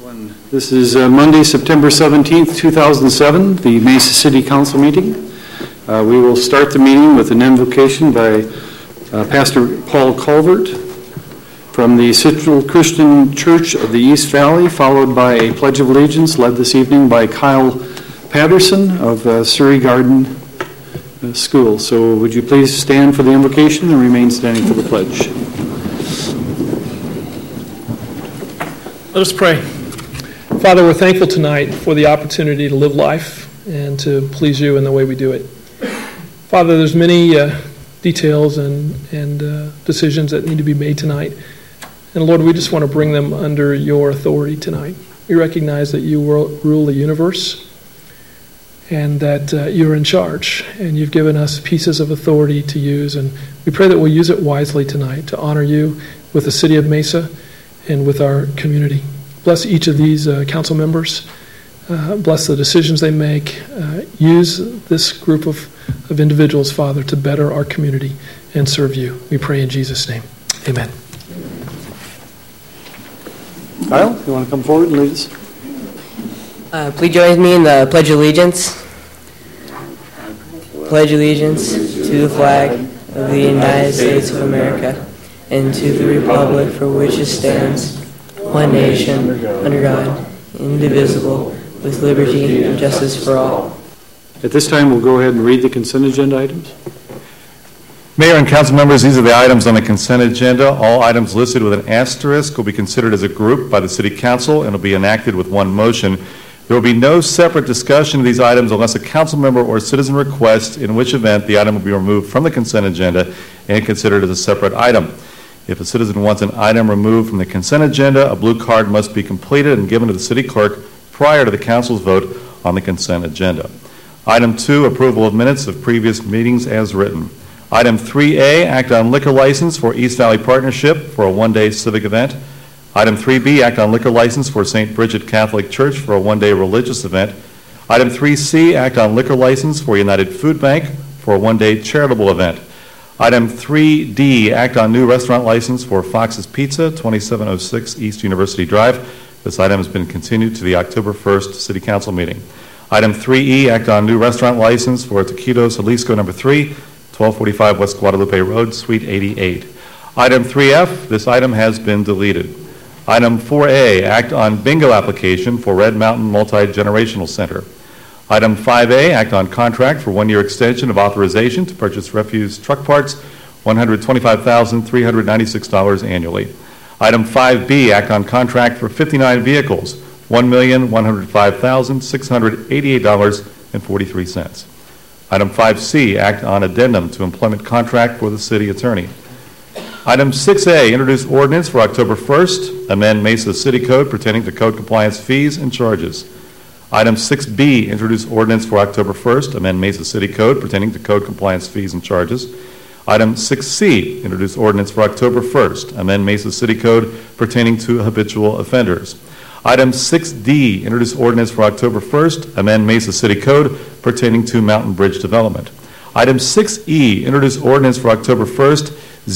This is Monday, September 17th, 2007, the Mesa City Council meeting. We will start the meeting with an invocation by Pastor Paul Culvert from the Central Christian Church of the East Valley, followed by a Pledge of Allegiance led this evening by Kyle Patterson of Surrey Garden School. So would you please stand for the invocation and remain standing for the pledge. Let us pray. Father, we're thankful tonight for the opportunity to live life and to please you in the way we do it. Father, there's many details and decisions that need to be made tonight. And Lord, we just want to bring them under your authority tonight. We recognize that you rule the universe and that you're in charge. And you've given us pieces of authority to use. And we pray that we'll use it wisely tonight to honor you with the city of Mesa and with our community. Bless each of these council members. Bless the decisions they make. Use this group of individuals, Father, to better our community and serve you. We pray in Jesus' name. Amen. Kyle, you want to come forward and lead us? Please join me in the Pledge of Allegiance. Pledge allegiance to the flag of the United States of America and to the republic for which it stands, one nation, under God, indivisible, with liberty and justice for all. At this time, we'll go ahead and read the consent agenda items. Mayor and council members, these are the items on the consent agenda. All items listed with an asterisk will be considered as a group by the City Council and will be enacted with one motion. There will be no separate discussion of these items unless a council member or citizen requests, in which event the item will be removed from the consent agenda and considered as a separate item. If a citizen wants an item removed from the consent agenda, a blue card must be completed and given to the city clerk prior to the council's vote on the consent agenda. Item 2, approval of minutes of previous meetings as written. Item 3A, act on liquor license for East Valley Partnership for a one-day civic event. Item 3B, act on liquor license for St. Bridget Catholic Church for a one-day religious event. Item 3C, act on liquor license for United Food Bank for a one-day charitable event. Item 3D, act on new restaurant license for Fox's Pizza, 2706 East University Drive. This item has been continued to the October 1st City Council meeting. Item 3E, act on new restaurant license for Taquitos Jalisco No. 3, 1245 West Guadalupe Road, Suite 88. Item 3F, this item has been deleted. Item 4A, act on bingo application for Red Mountain Multi-Generational Center. Item 5A, act on contract for one-year extension of authorization to purchase refuse truck parts, $125,396 annually. Item 5B, act on contract for 59 vehicles, $1,105,688.43. Item 5C, act on addendum to employment contract for the city attorney. Item 6A, introduce ordinance for October 1st, amend Mesa City Code pertaining to code compliance fees and charges. Item 6B, introduce ordinance for October 1st, amend Mesa City Code pertaining to code compliance fees and charges. Item 6C, introduce ordinance for October 1st, amend Mesa City Code pertaining to habitual offenders. Item 6D, introduce ordinance for October 1st, amend Mesa City Code pertaining to Mountain Bridge development. Item 6E, introduce ordinance for October 1st,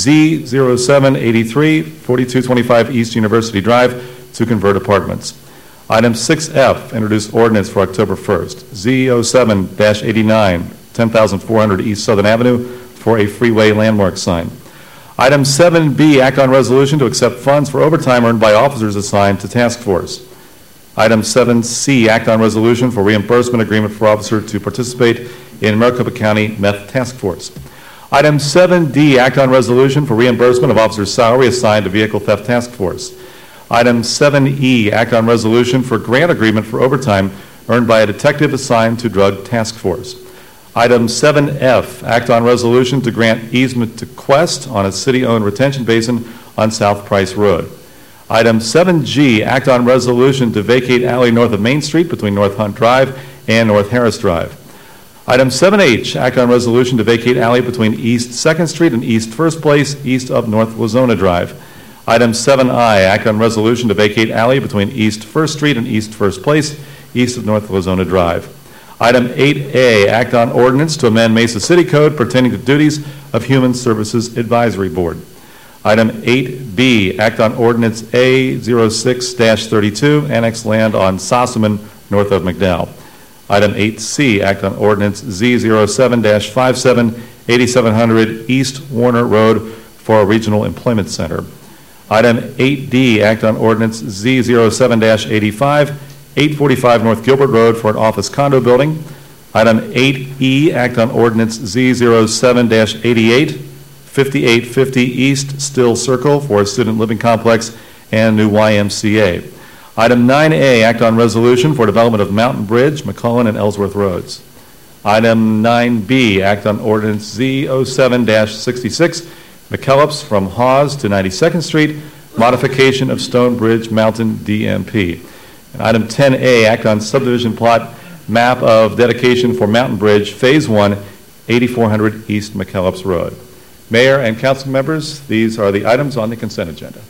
Z0783, 4225 East University Drive to convert apartments. Item 6F, introduce ordinance for October 1st, Z07-89, 10,400 East Southern Avenue for a freeway landmark sign. Item 7B, act on resolution to accept funds for overtime earned by officers assigned to task force. Item 7C, act on resolution for reimbursement agreement for officer to participate in Maricopa County Meth Task Force. Item 7D, act on resolution for reimbursement of officer's salary assigned to Vehicle Theft Task Force. Item 7E, act on resolution for grant agreement for overtime earned by a detective assigned to Drug Task Force. Item 7F, act on resolution to grant easement to Quest on a city-owned retention basin on South Price Road. Item 7G, act on resolution to vacate alley north of Main Street between North Hunt Drive and North Harris Drive. Item 7H, act on resolution to vacate alley between East 2nd Street and East 1st Place, east of North Lozona Drive. Item 7I, act on resolution to vacate alley between East 1st Street and East 1st Place, east of North Lozona Drive. Item 8A, act on ordinance to amend Mesa City Code pertaining to duties of Human Services Advisory Board. Item 8B, B, act on ordinance A06-32, annex land on Sossaman, north of McDowell. Item 8C, act on ordinance Z07-57, 8700 East Warner Road for a regional employment center. Item 8D, act on ordinance Z07-85, 845 North Gilbert Road for an office condo building. Item 8E, act on ordinance Z07-88, 5850 East Still Circle for a student living complex and new YMCA. Item 9A, act on resolution for development of Mountain Bridge, McClellan, and Ellsworth Roads. Item 9B, act on ordinance Z07-66, McKellips from Hawes to 92nd Street, modification of Stone Bridge Mountain DMP. And item 10A, act on subdivision plot map of dedication for Mountain Bridge, Phase 1, 8400 East McKellips Road. Mayor and council members, these are the items on the consent agenda.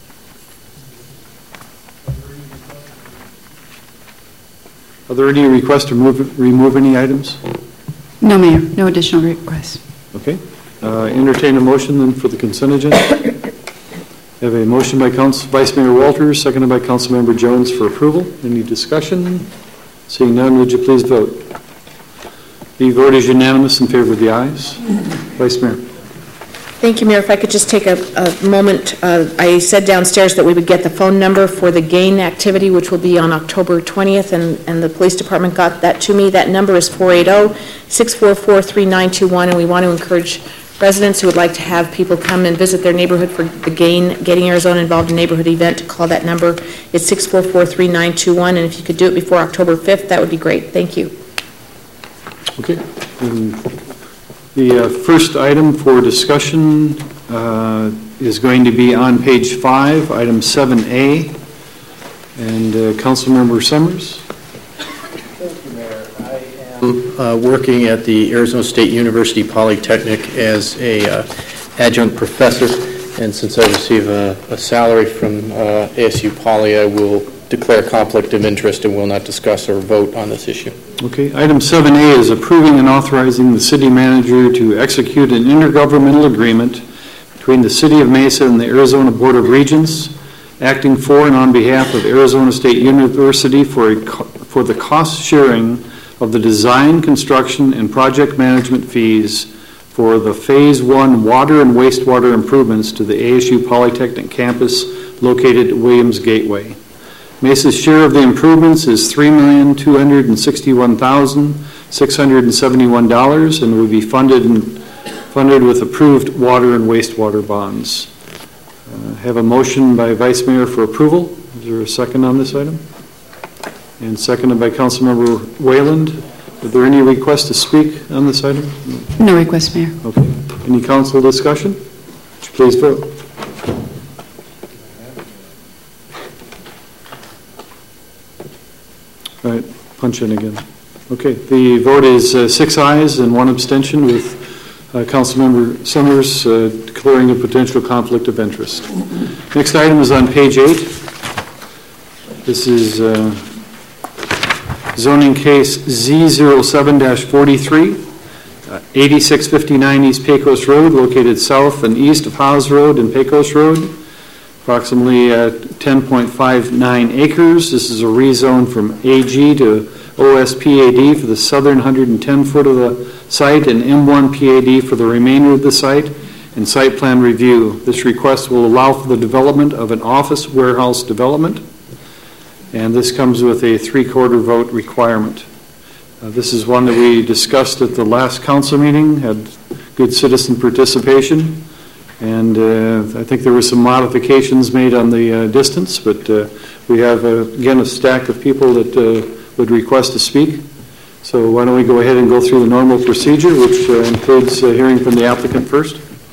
Are there any requests to remove any items? No, Mayor. No additional requests. Okay. Entertain a motion then for the consent agenda. Have a motion by Vice Mayor Walters, seconded by Councilmember Jones for approval. Any discussion? Seeing none, would you please vote? The vote is unanimous in favor of the ayes. Vice Mayor. Thank you, Mayor. If I could just take a moment. I said downstairs that we would get the phone number for the GAIN activity, which will be on October 20th, and the police department got that to me. That number is 480-644-3921, and we want to encourage residents who would like to have people come and visit their neighborhood for the GAIN, Getting Arizona Involved in Neighborhood event, to call that number. It's 644-3921, and if you could do it before October 5th, that would be great. Thank you. Okay. The first item for discussion is going to be on page 5, item 7A. And Councilmember Summers. Thank you, Mayor. I am working at the Arizona State University Polytechnic as a adjunct professor, and since I receive a salary from ASU Poly, I will declare conflict of interest and will not discuss or vote on this issue. Okay. Item 7A is approving and authorizing the city manager to execute an intergovernmental agreement between the City of Mesa and the Arizona Board of Regents, acting for and on behalf of Arizona State University for the cost sharing of the design, construction, and project management fees for the Phase 1 water and wastewater improvements to the ASU Polytechnic campus located at Williams Gateway. Mesa's share of the improvements is $3,261,671 and will be funded with approved water and wastewater bonds. Have a motion by Vice Mayor for approval. Is there a second on this item? And seconded by Councilmember Wayland. Are there any requests to speak on this item? No request, Mayor. Okay. Any council discussion? Would you please vote? All right, punch in again. Okay, the vote is 6 ayes and 1 abstention, with Councilmember Summers declaring a potential conflict of interest. Next item is on page 8. This is zoning case Z07-43, 8659 East Pecos Road, located south and east of Haas Road and Pecos Road. Approximately 10.59 acres. This is a rezone from AG to OSPAD for the southern 110 foot of the site and M1 PAD for the remainder of the site, and site plan review. This request will allow for the development of an office warehouse development, and this comes with a 3/4 vote requirement. This is one that we discussed at the last council meeting, had good citizen participation. And I think there were some modifications made on the distance, but we have, again, a stack of people that would request to speak. So why don't we go ahead and go through the normal procedure, which includes hearing from the applicant first.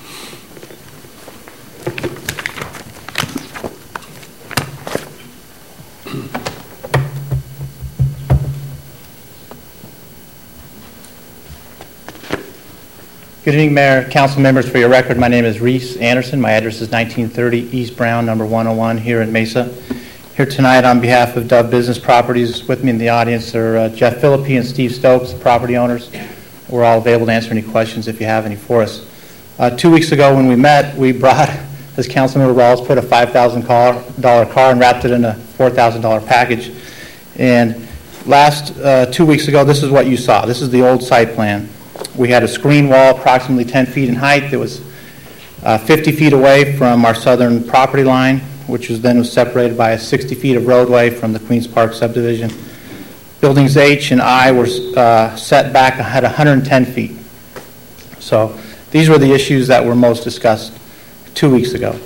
Good evening, Mayor, council members. For your record, my name is Reese Anderson. My address is 1930 East Brown, number 101 here in Mesa. Here tonight on behalf of Dove Business Properties. With me in the audience are Jeff Philippi and Steve Stokes, the property owners. We're all available to answer any questions if you have any for us. 2 weeks ago when we met, we brought as Councilmember Rawls put a $5,000 car and wrapped it in a $4,000 package. And last 2 weeks ago, this is what you saw. This is the old site plan. We had a screen wall approximately 10 feet in height that was 50 feet away from our southern property line, which was separated by 60 feet of roadway from the Queens Park subdivision. Buildings H and I were set back at 110 feet. So these were the issues that were most discussed 2 weeks ago.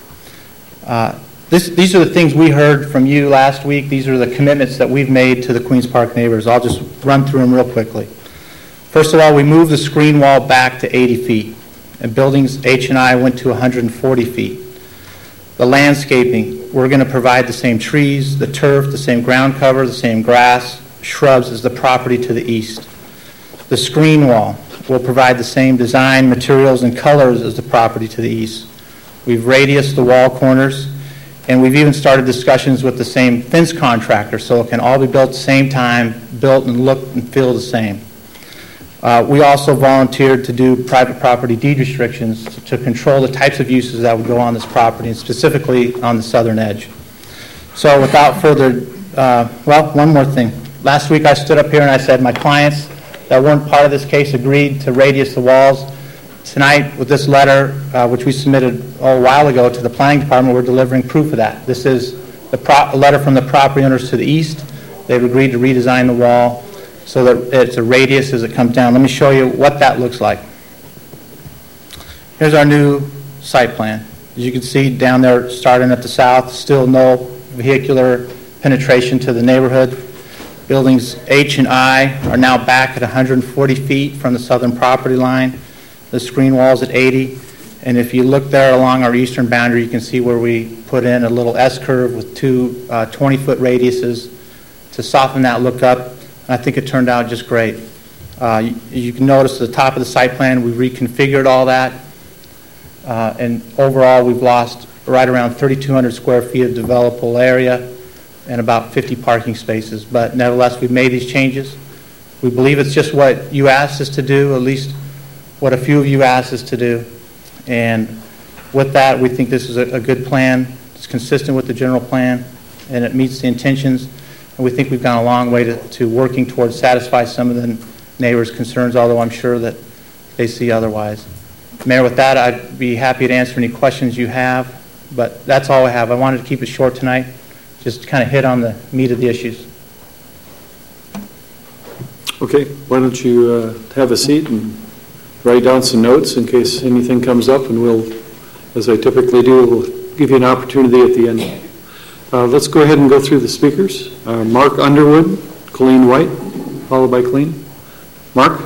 These are the things we heard from you last week. These are the commitments that we've made to the Queens Park neighbors. I'll just run through them real quickly. First of all, we moved the screen wall back to 80 feet, and buildings H and I went to 140 feet. The landscaping, we're going to provide the same trees, the turf, the same ground cover, the same grass, shrubs as the property to the east. The screen wall will provide the same design, materials, and colors as the property to the east. We've radiused the wall corners, and we've even started discussions with the same fence contractor so it can all be built at the same time, built and look and feel the same. We also volunteered to do private property deed restrictions to control the types of uses that would go on this property, and specifically on the southern edge. So without further, one more thing. Last week I stood up here and I said my clients that weren't part of this case agreed to radius the walls. Tonight, with this letter, which we submitted a while ago to the planning department, we're delivering proof of that. This is a letter from the property owners to the east. They've agreed to redesign the wall so that it's a radius as it comes down. Let me show you what that looks like. Here's our new site plan. As you can see down there, starting at the south, still no vehicular penetration to the neighborhood. Buildings H and I are now back at 140 feet from the southern property line. The screen wall's at 80. And if you look there along our eastern boundary, you can see where we put in a little S-curve with two 20-foot radiuses to soften that look up. I think it turned out just great. You can notice at the top of the site plan, we reconfigured all that. And overall, we've lost right around 3,200 square feet of developable area and about 50 parking spaces. But nevertheless, we've made these changes. We believe it's just what you asked us to do, at least what a few of you asked us to do. And with that, we think this is a good plan. It's consistent with the general plan, and it meets the intentions. And we think we've gone a long way to working towards satisfy some of the neighbors' concerns, although I'm sure that they see otherwise. Mayor, with that, I'd be happy to answer any questions you have, but that's all I have. I wanted to keep it short tonight, just to kind of hit on the meat of the issues. Okay, why don't you have a seat and write down some notes in case anything comes up, and we'll, as I typically do, we'll give you an opportunity at the end. Let's go ahead and go through the speakers. Mark Underwood, Colleen White, followed by Colleen. Mark?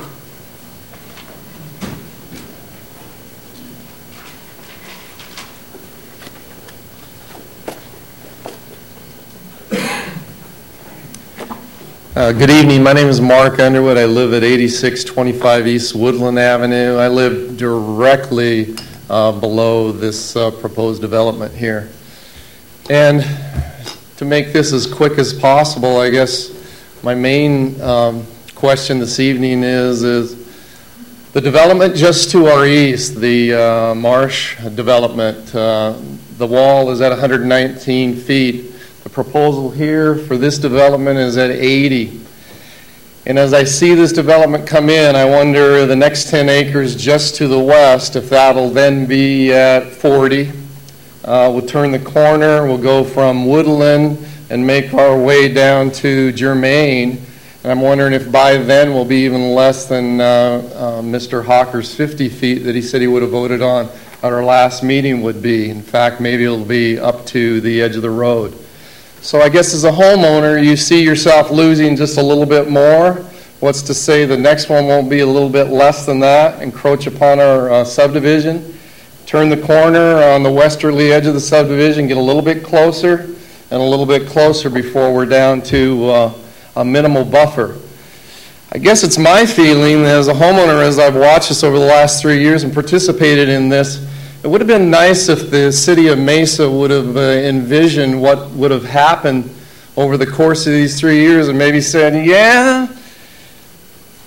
Good evening. My name is Mark Underwood. I live at 8625 East Woodland Avenue. I live directly below this proposed development here. And to make this as quick as possible, I guess my main question this evening is the development just to our east, the Marsh development. The wall is at 119 feet. The proposal here for this development is at 80. And as I see this development come in, I wonder the next 10 acres just to the west, if that'll then be at 40. We'll turn the corner, we'll go from Woodland and make our way down to Germain. And I'm wondering if by then we'll be even less than Mr. Hawker's 50 feet that he said he would have voted on at our last meeting would be. In fact, maybe it'll be up to the edge of the road. So I guess as a homeowner, you see yourself losing just a little bit more. What's to say the next one won't be a little bit less than that, encroach upon our subdivision, turn the corner on the westerly edge of the subdivision, get a little bit closer and a little bit closer before we're down to a minimal buffer. I guess it's my feeling as a homeowner, as I've watched this over the last 3 years and participated in this, it would have been nice if the city of Mesa would have envisioned what would have happened over the course of these 3 years and maybe said, yeah,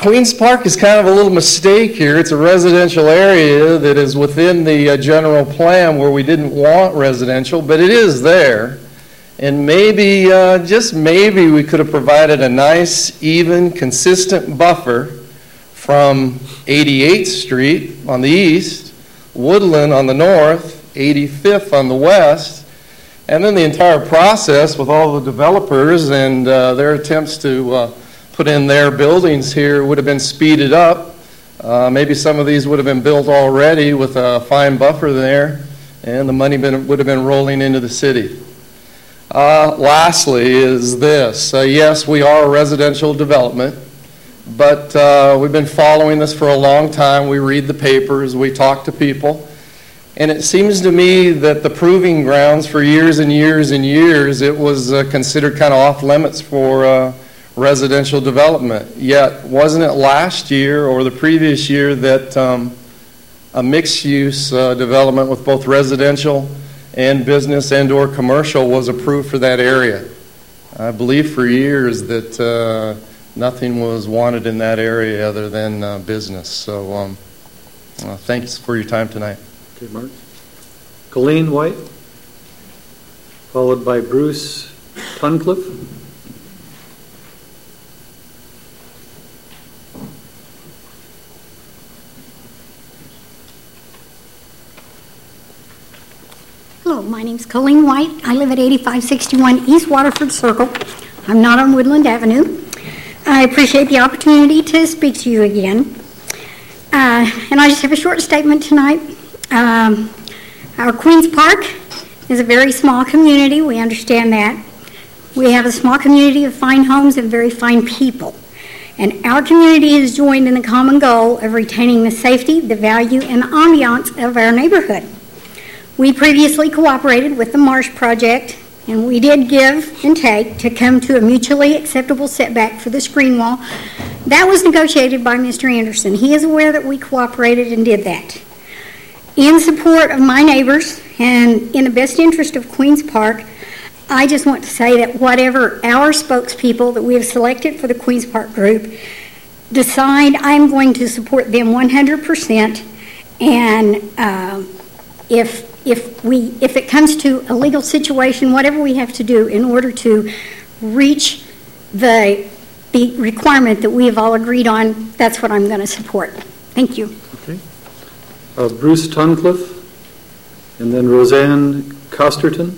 Queens Park is kind of a little mistake here. It's a residential area that is within the general plan where we didn't want residential, but it is there. And maybe, just maybe, we could have provided a nice, even, consistent buffer from 88th Street on the east, Woodland on the north, 85th on the west, and then the entire process with all the developers and their attempts to put in their buildings here would have been speeded up. Maybe some of these would have been built already with a fine buffer there, and the money would have been rolling into the city. Lastly is this. Yes, we are a residential development, but we've been following this for a long time. We read the papers, we talk to people, and it seems to me that the proving grounds for years and years and years, it was considered kind of off limits for residential development. Yet, wasn't it last year or the previous year that a mixed-use development with both residential and business and or commercial was approved for that area? I believe for years that nothing was wanted in that area other than business. So thanks for your time tonight. Okay, Mark. Colleen White, followed by Bruce Tuncliffe. Hello, my name's Colleen White. I live at 8561 East Waterford Circle. I'm not on Woodland Avenue. I appreciate the opportunity to speak to you again. And I just have a short statement tonight. Our Queens Park is a very small community. We understand that. We have a small community of fine homes and very fine people. And our community has joined in the common goal of retaining the safety, the value, and the ambiance of our neighborhood. We previously cooperated with the Marsh Project, and we did give and take to come to a mutually acceptable setback for the screen wall. That was negotiated by Mr. Anderson. He is aware that we cooperated and did that. In support of my neighbors and in the best interest of Queens Park, I just want to say that whatever our spokespeople that we have selected for the Queens Park group decide, I'm going to support them 100%. And if it comes to a legal situation, whatever we have to do in order to reach the requirement that we have all agreed on, that's what I'm going to support. Thank you. Okay. Bruce Tuncliffe, and then Roseanne Costerton.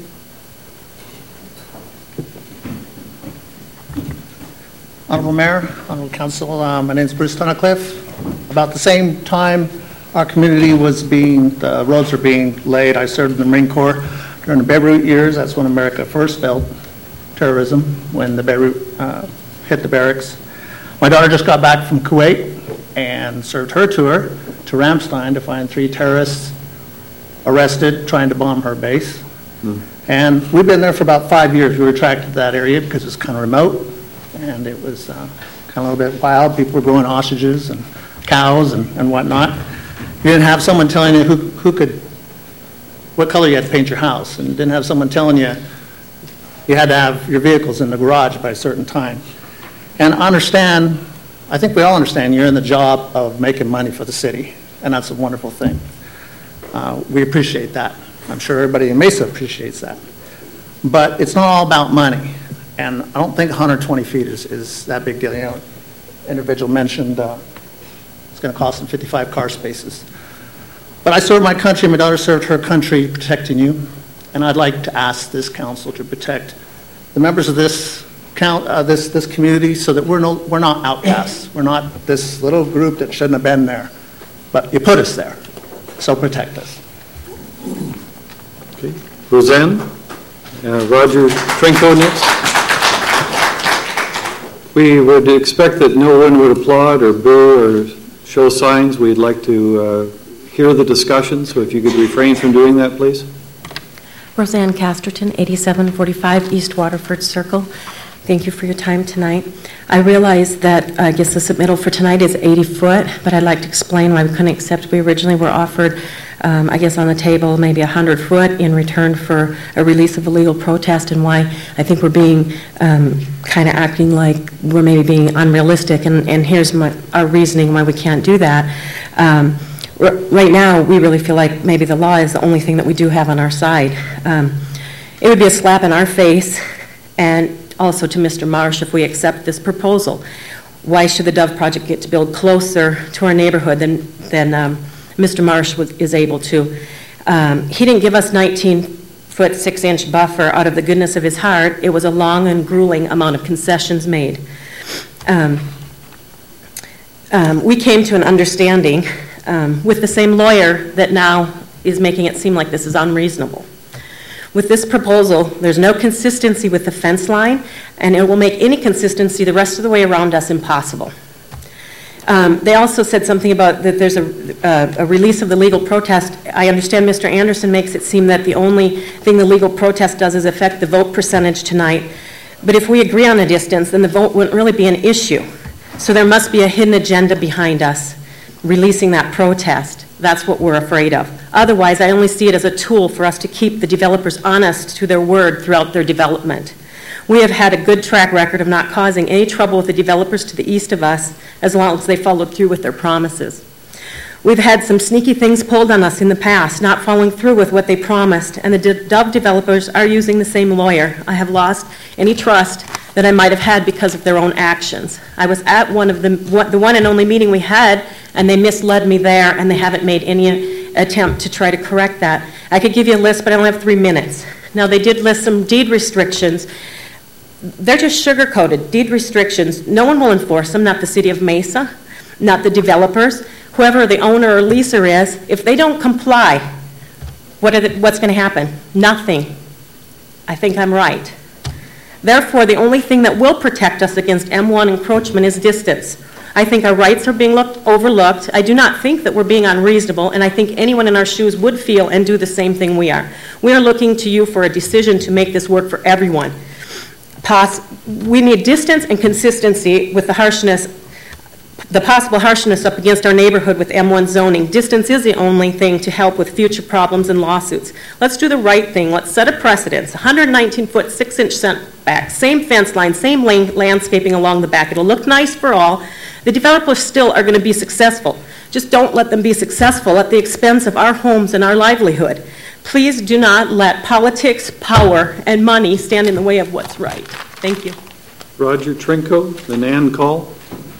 Honorable Mayor, Honorable Council, my name is Bruce Tuncliffe. About the same time our community the roads were being laid, I served in the Marine Corps during the Beirut years. That's when America first felt terrorism, when the Beirut hit the barracks. My daughter just got back from Kuwait and served her tour to Ramstein to find 3 terrorists arrested trying to bomb her base. And we've been there for about 5 years. We were attracted to that area because it's kind of remote, and it was kind of a little bit wild. People were growing ostriches and cows and whatnot. You didn't have someone telling you what color you had to paint your house, and you didn't have someone telling you you had to have your vehicles in the garage by a certain time. And I think we all understand you're in the job of making money for the city, and that's a wonderful thing. We appreciate that. I'm sure everybody in Mesa appreciates that. But it's not all about money, and I don't think 120 feet is that big deal. You know, individual mentioned it's going to cost them 55 car spaces. But I served my country, my daughter served her country protecting you, and I'd like to ask this council to protect the members of this community so that we're not outcasts. We're not this little group that shouldn't have been there, but you put us there, so protect us. Okay. Roseanne, Roger Trenko next. We would expect that no one would applaud or boo or show signs. We'd like to hear the discussion, so if you could refrain from doing that, please. Roseanne Casterton, 8745 East Waterford Circle. Thank you for your time tonight. I realize that I guess the submittal for tonight is 80 foot, but I'd like to explain why we couldn't accept. We originally were offered I guess on the table, maybe 100 foot in return for a release of a legal protest, and why I think we're being kind of acting like we're maybe being unrealistic, and here's our reasoning why we can't do that. Right now, we really feel like maybe the law is the only thing that we do have on our side. It would be a slap in our face, and also to Mr. Marsh if we accept this proposal. Why should the Dove Project get to build closer to our neighborhood than Mr. Marsh is able to? He didn't give us 19-foot, 6-inch buffer out of the goodness of his heart. It was a long and grueling amount of concessions made. We came to an understanding with the same lawyer that now is making it seem like this is unreasonable. With this proposal, there's no consistency with the fence line, and it will make any consistency the rest of the way around us impossible. They also said something about that there's a release of the legal protest. I understand Mr. Anderson makes it seem that the only thing the legal protest does is affect the vote percentage tonight. But if we agree on a distance, then the vote wouldn't really be an issue. So there must be a hidden agenda behind us releasing that protest. That's what we're afraid of. Otherwise, I only see it as a tool for us to keep the developers honest to their word throughout their development. We have had a good track record of not causing any trouble with the developers to the east of us as long as they followed through with their promises. We've had some sneaky things pulled on us in the past, not following through with what they promised, and the Dove developers are using the same lawyer. I have lost any trust that I might have had because of their own actions. I was at the one and only meeting we had, and they misled me there, and they haven't made any attempt to try to correct that. I could give you a list, but I only have 3 minutes. Now, they did list some deed restrictions. They're just sugar-coated deed restrictions. No one will enforce them, not the city of Mesa, not the developers. Whoever the owner or leaser is, if they don't comply, what's going to happen? Nothing. I think I'm right. Therefore, the only thing that will protect us against M1 encroachment is distance. I think our rights are being overlooked. I do not think that we're being unreasonable, and I think anyone in our shoes would feel and do the same thing we are. We are looking to you for a decision to make this work for everyone. We need distance and consistency with the possible harshness up against our neighborhood with M1 zoning. Distance is the only thing to help with future problems and lawsuits. Let's do the right thing. Let's set a precedence. 119-foot, 6-inch setback, same fence line, same landscaping along the back. It'll look nice for all. The developers still are going to be successful. Just don't let them be successful at the expense of our homes and our livelihood. Please do not let politics, power, and money stand in the way of what's right. Thank you. Roger Trinko, then Ann Call.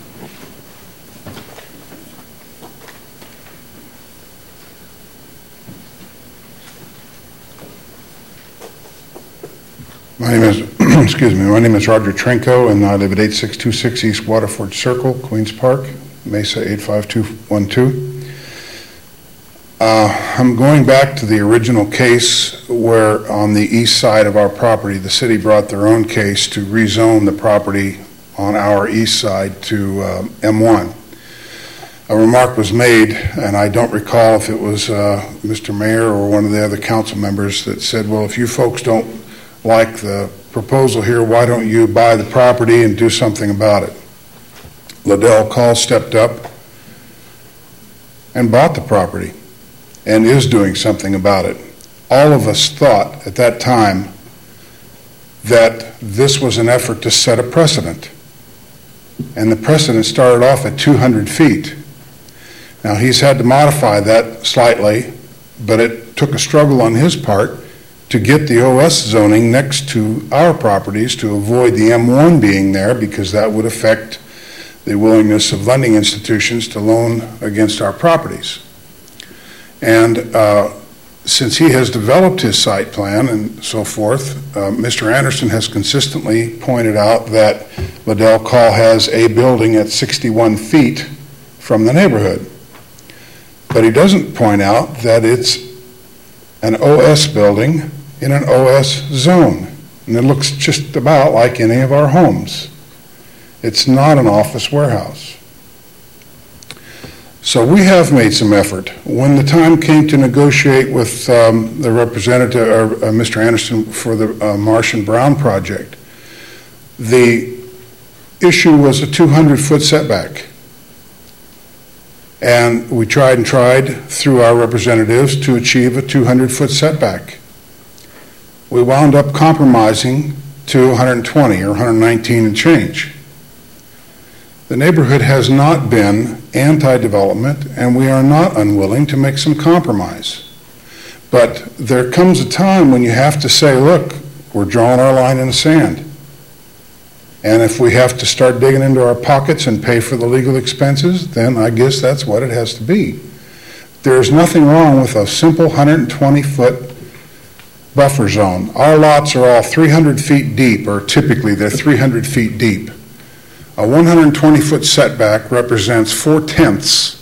My name is Roger Trinko, and I live at 8626 East Waterford Circle, Queens Park, Mesa 85212. I'm going back to the original case where on the east side of our property, the city brought their own case to rezone the property on our east side to M1. A remark was made, and I don't recall if it was Mr. Mayor or one of the other council members that said, well, if you folks don't like the proposal here, why don't you buy the property and do something about it? Liddell Call stepped up and bought the property and is doing something about it. All of us thought at that time that this was an effort to set a precedent. And the precedent started off at 200 feet. Now, he's had to modify that slightly, but it took a struggle on his part to get the OS zoning next to our properties to avoid the M1 being there, because that would affect the willingness of lending institutions to loan against our properties. And since he has developed his site plan and so forth, Mr. Anderson has consistently pointed out that Liddell Call has a building at 61 feet from the neighborhood. But he doesn't point out that it's an OS building in an OS zone. And it looks just about like any of our homes. It's not an office warehouse. So we have made some effort. When the time came to negotiate with the representative, or Mr. Anderson, for the Marsh and Brown project, the issue was a 200-foot setback. And we tried through our representatives to achieve a 200-foot setback. We wound up compromising to 120 or 119 and change. The neighborhood has not been anti-development, and we are not unwilling to make some compromise. But there comes a time when you have to say, look, we're drawing our line in the sand. And if we have to start digging into our pockets and pay for the legal expenses, then I guess that's what it has to be. There's nothing wrong with a simple 120-foot buffer zone. Our lots are all 300 feet deep, or typically they're 300 feet deep. A 120-foot setback represents 4/10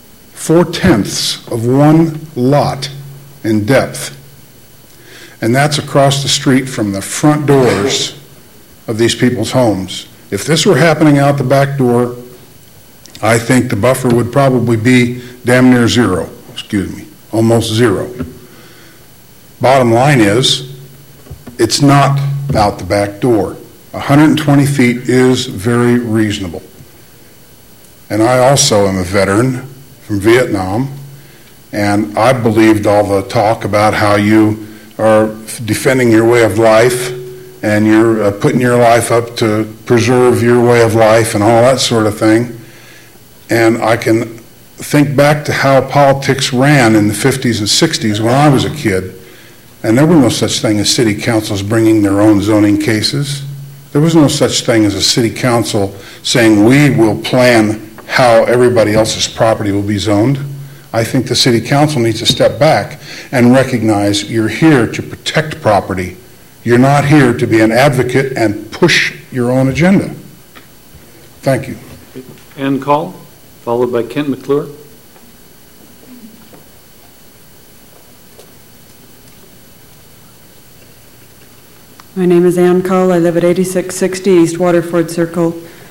of one lot in depth. And that's across the street from the front doors of these people's homes. If this were happening out the back door, I think the buffer would probably be damn near zero, almost zero. Bottom line is, it's not out the back door. 120 feet is very reasonable. And I also am a veteran from Vietnam, and I believed all the talk about how you are defending your way of life and you're putting your life up to preserve your way of life and all that sort of thing. And I can think back to how politics ran in the 50s and 60s when I was a kid, and there was no such thing as city councils bringing their own zoning cases. There was no such thing as a city council saying we will plan how everybody else's property will be zoned. I think the city council needs to step back and recognize you're here to protect property. You're not here to be an advocate and push your own agenda. Thank you. Ann Call, followed by Kent McClure. My name is Ann Call. I live at 8660 East Waterford Circle.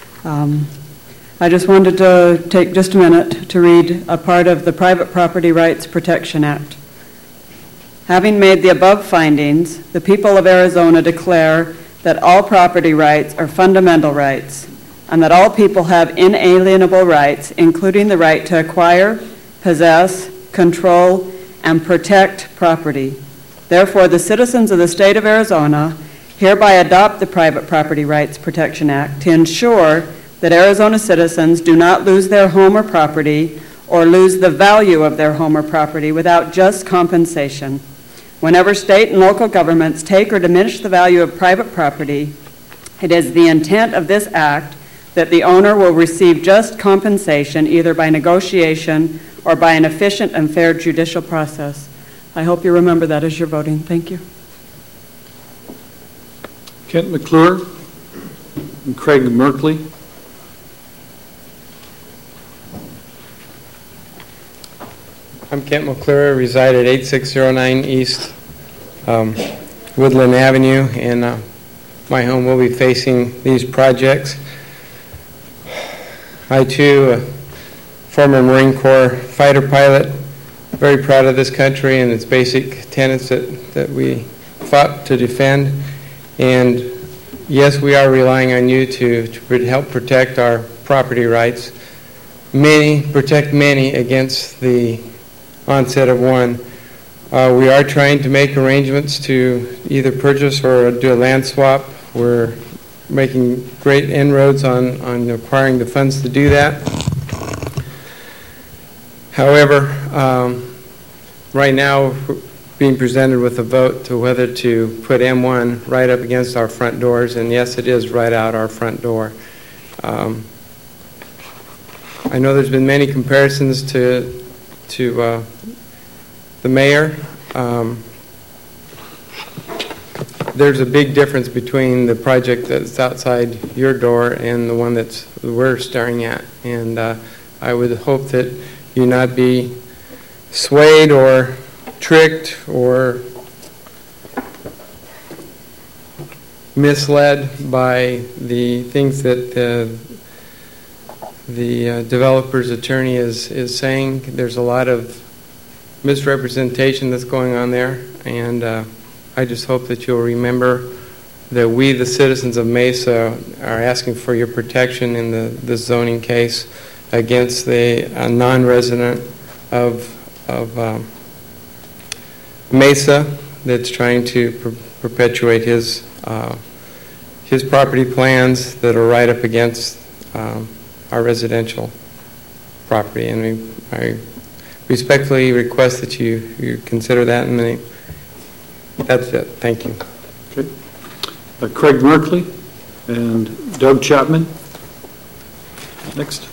I just wanted to take just a minute to read a part of the Private Property Rights Protection Act. Having made the above findings, the people of Arizona declare that all property rights are fundamental rights, and that all people have inalienable rights, including the right to acquire, possess, control, and protect property. Therefore, the citizens of the state of Arizona hereby adopt the Private Property Rights Protection Act to ensure that Arizona citizens do not lose their home or property or lose the value of their home or property without just compensation. Whenever state and local governments take or diminish the value of private property, it is the intent of this act that the owner will receive just compensation either by negotiation or by an efficient and fair judicial process. I hope you remember that as you're voting. Thank you. Kent McClure and Craig Merkley. I'm Kent McClure, reside at 8609 East Woodland Avenue, and my home will be facing these projects. I too, a former Marine Corps fighter pilot, very proud of this country and its basic tenets that we fought to defend. And yes, we are relying on you to help protect our property rights. Protect many against the onset of one. We are trying to make arrangements to either purchase or do a land swap. We're making great inroads on acquiring the funds to do that. However, right now we're being presented with a vote to whether to put M1 right up against our front doors, and yes, it is right out our front door. I know there's been many comparisons to the mayor. There's a big difference between the project that's outside your door and the one that we're staring at, and I would hope that you not be swayed or tricked or misled by the things that the developer's attorney is saying. There's a lot of misrepresentation that's going on there, and I just hope that you'll remember that we, the citizens of Mesa, are asking for your protection in the zoning case, against the non-resident of Mesa that's trying to perpetuate his property plans that are right up against our residential property. And I respectfully request that you consider that. And that's it. Thank you. Okay. Craig Merkley and Doug Chapman. Next.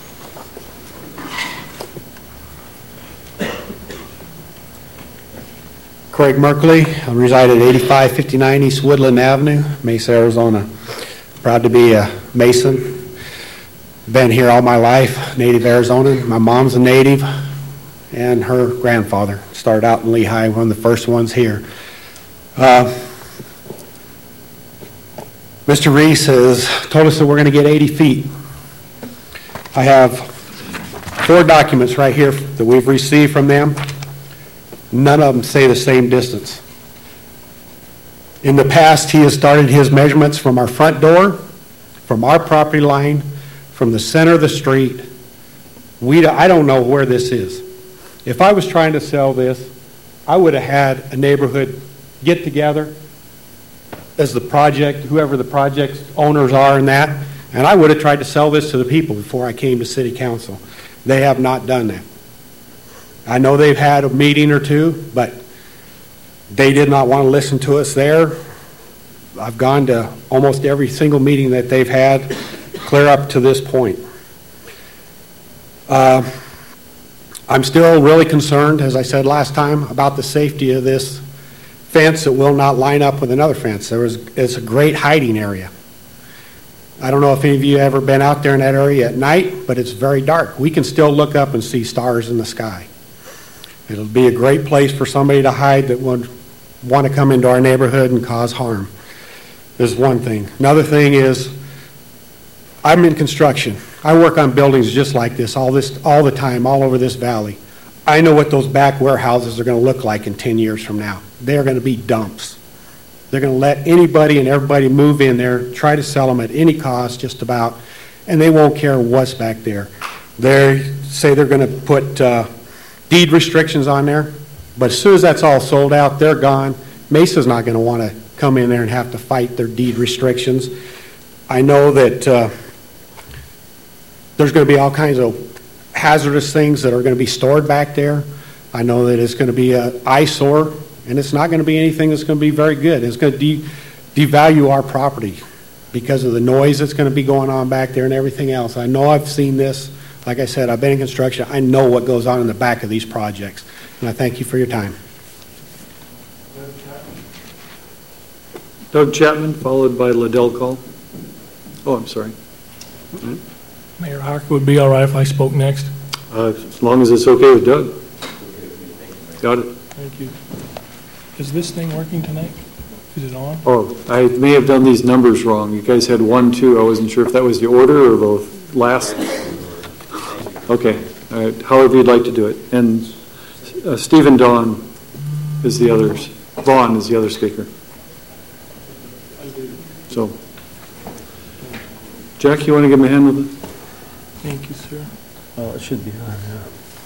Craig Merkley. I reside at 8559 East Woodland Avenue, Mesa, Arizona. Proud to be a Mason. Been here all my life, native Arizonan. My mom's a native, and her grandfather started out in Lehigh, one of the first ones here. Mr. Reese has told us that we're going to get 80 feet. I have 4 documents right here that we've received from them. None of them say the same distance. In the past, he has started his measurements from our front door, from our property line, from the center of the street. I don't know where this is. If I was trying to sell this, I would have had a neighborhood get together as the project, whoever the project owners are in that, and I would have tried to sell this to the people before I came to City Council. They have not done that. I know they've had a meeting or two, but they did not want to listen to us there. I've gone to almost every single meeting that they've had clear up to this point. I'm still really concerned, as I said last time, about the safety of this fence that will not line up with another fence. It's a great hiding area. I don't know if any of you have ever been out there in that area at night, but it's very dark. We can still look up and see stars in the sky. It'll be a great place for somebody to hide that would want to come into our neighborhood and cause harm. This is one thing. Another thing is, I'm in construction. I work on buildings just like this all the time, all over this valley. I know what those back warehouses are going to look like in 10 years from now. They're going to be dumps. They're going to let anybody and everybody move in there, try to sell them at any cost, just about, and they won't care what's back there. They say they're going to put deed restrictions on there, but as soon as that's all sold out, they're gone. Mesa's not going to want to come in there and have to fight their deed restrictions. I know that there's going to be all kinds of hazardous things that are going to be stored back there. I know that it's going to be an eyesore, and it's not going to be anything that's going to be very good. It's going to devalue our property because of the noise that's going to be going on back there and everything else. I know I've seen this. Like I said, I've been in construction. I know what goes on in the back of these projects, and I thank you for your time. Doug Chapman, followed by Liddell Call. Oh, I'm sorry. Mayor Harker, would be all right if I spoke next? As long as it's okay with Doug. Got it. Thank you. Is this thing working tonight? Is it on? Oh, I may have done these numbers wrong. You guys had 1, 2. I wasn't sure if that was the order or both. Last. Okay. All right. However you'd like to do it. And Stephen Vaughn is the other speaker. So, Jack, you want to give me a hand with it? Thank you, sir. Oh, it should be on, yeah.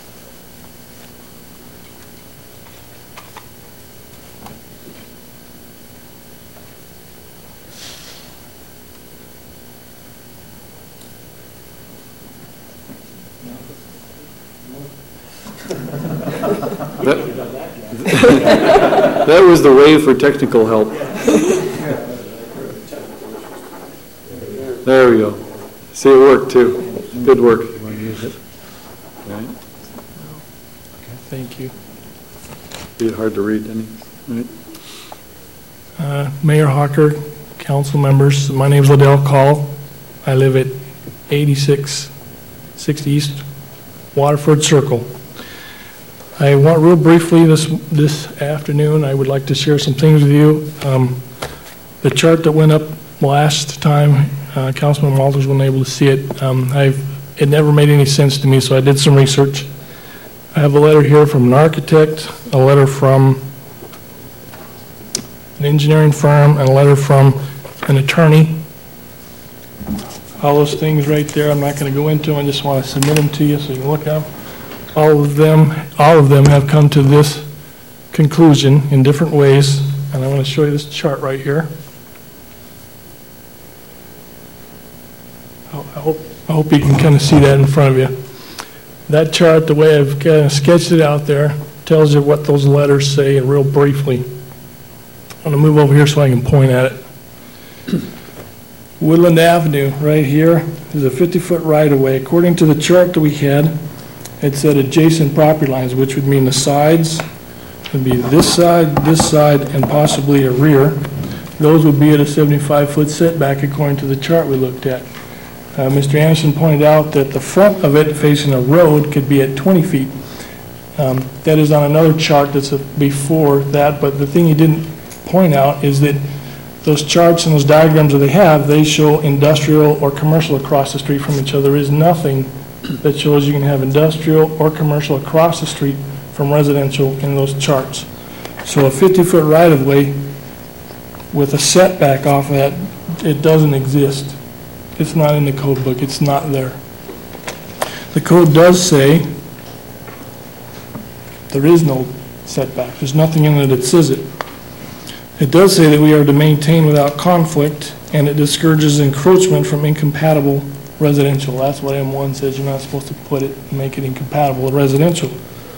That was the wave for technical help. There we go. See, it worked too. Good work. You want to use it? Right. Thank you. Be hard to read, didn't it? Right. Mayor Harker, council members, my name is Liddell Call. I live at 8660 East Waterford Circle. I want real briefly this afternoon, I would like to share some things with you. The chart that went up last time, Councilman Walters wasn't able to see it. It never made any sense to me, so I did some research. I have a letter here from an architect, a letter from an engineering firm, and a letter from an attorney. All those things right there, I'm not going to go into them. I just want to submit them to you so you can look at them. All of them have come to this conclusion in different ways, and I'm going to show you this chart right here. I hope you can kind of see that in front of you. That chart, the way I've kind of sketched it out there, tells you what those letters say real briefly. I'm going to move over here so I can point at it. Woodland Avenue right here is a 50-foot right-of-way. According to the chart that we had, it said adjacent property lines, which would mean the sides would be this side, and possibly a rear. Those would be at a 75-foot setback according to the chart we looked at. Mr. Anderson pointed out that the front of it facing a road could be at 20 feet. That is on another chart that's before that, but the thing he didn't point out is that those charts and those diagrams that they have, they show industrial or commercial across the street from each other. There is nothing that shows you can have industrial or commercial across the street from residential in those charts. So a 50-foot right-of-way with a setback off of that, it doesn't exist. It's not in the code book. It's not there. The code does say there is no setback. There's nothing in it that says it. It does say that we are to maintain without conflict, and it discourages encroachment from incompatible residential. That's what M1 says. You're not supposed to put it and make it incompatible with residential.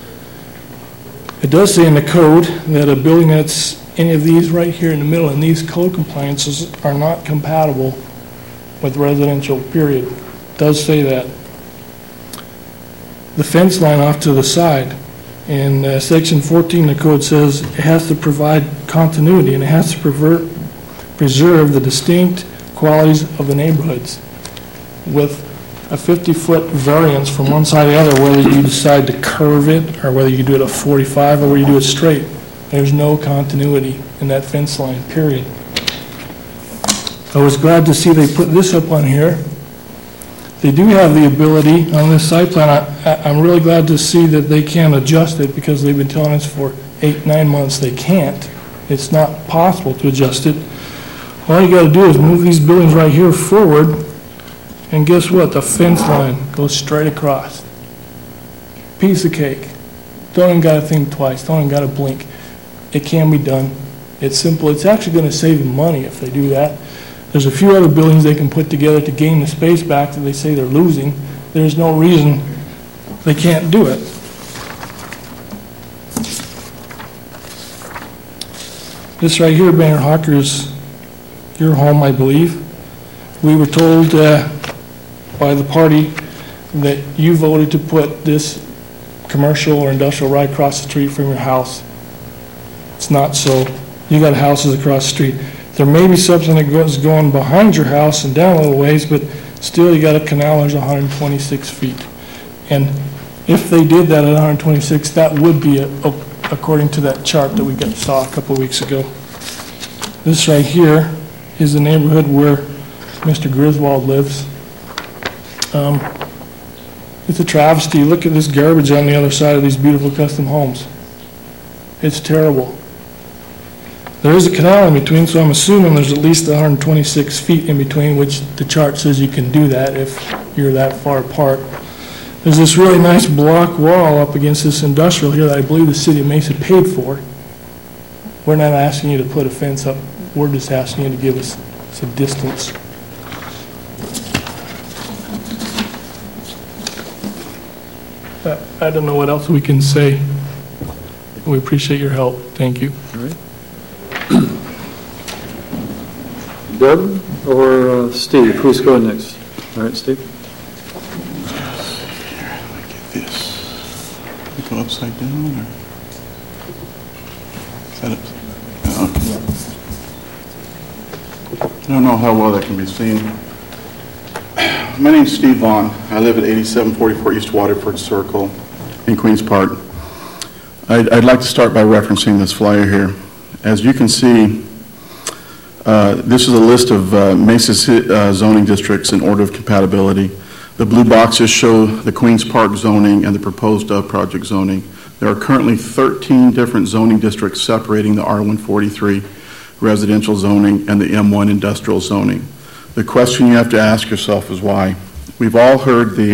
It does say in the code that a building that's any of these right here in the middle and these code compliances are not compatible with residential, period. It does say that. The fence line off to the side, in section 14 the code says it has to provide continuity and it has to preserve the distinct qualities of the neighborhoods. With a 50-foot variance from one side to the other, whether you decide to curve it or whether you do it at 45 or whether you do it straight, there's no continuity in that fence line, period. I was glad to see they put this up on here. They do have the ability on this site plan. I'm really glad to see that they can adjust it because they've been telling us for 8-9 months they can't. It's not possible to adjust it. All you got to do is move these buildings right here forward, and guess what? The fence line goes straight across. Piece of cake. Don't even got to think twice. Don't even got to blink. It can be done. It's simple. It's actually going to save them money if they do that. There's a few other buildings they can put together to gain the space back that they say they're losing. There's no reason they can't do it. This right here, Mayor Hawker, is your home, I believe. We were told by the party that you voted to put this commercial or industrial right across the street from your house. It's not so. You got houses across the street. There may be something that goes going behind your house and down a little ways, but still you got a canal that's 126 feet. And if they did that at 126, that would be, according to that chart that we saw a couple of weeks ago. This right here is the neighborhood where Mr. Griswold lives. It's a travesty. Look at this garbage on the other side of these beautiful custom homes. It's terrible. There is a canal in between, so I'm assuming there's at least 126 feet in between, which the chart says you can do that if you're that far apart. There's this really nice block wall up against this industrial here that I believe the city of Mesa paid for. We're not asking you to put a fence up. We're just asking you to give us some distance. I don't know what else we can say. We appreciate your help. Thank you. All right. Doug or Steve? Who's going next? All right, Steve. Look at this. Go upside down, or is that okay? I don't know how well that can be seen. My name's Steve Vaughn. I live at 8744 East Waterford Circle in Queens Park. I'd like to start by referencing this flyer here. As you can see, this is a list of Mesa zoning districts in order of compatibility. The blue boxes show the Queens Park zoning and the proposed project zoning. There are currently 13 different zoning districts separating the R143 residential zoning and the M1 industrial zoning. The question you have to ask yourself is why. We've all heard the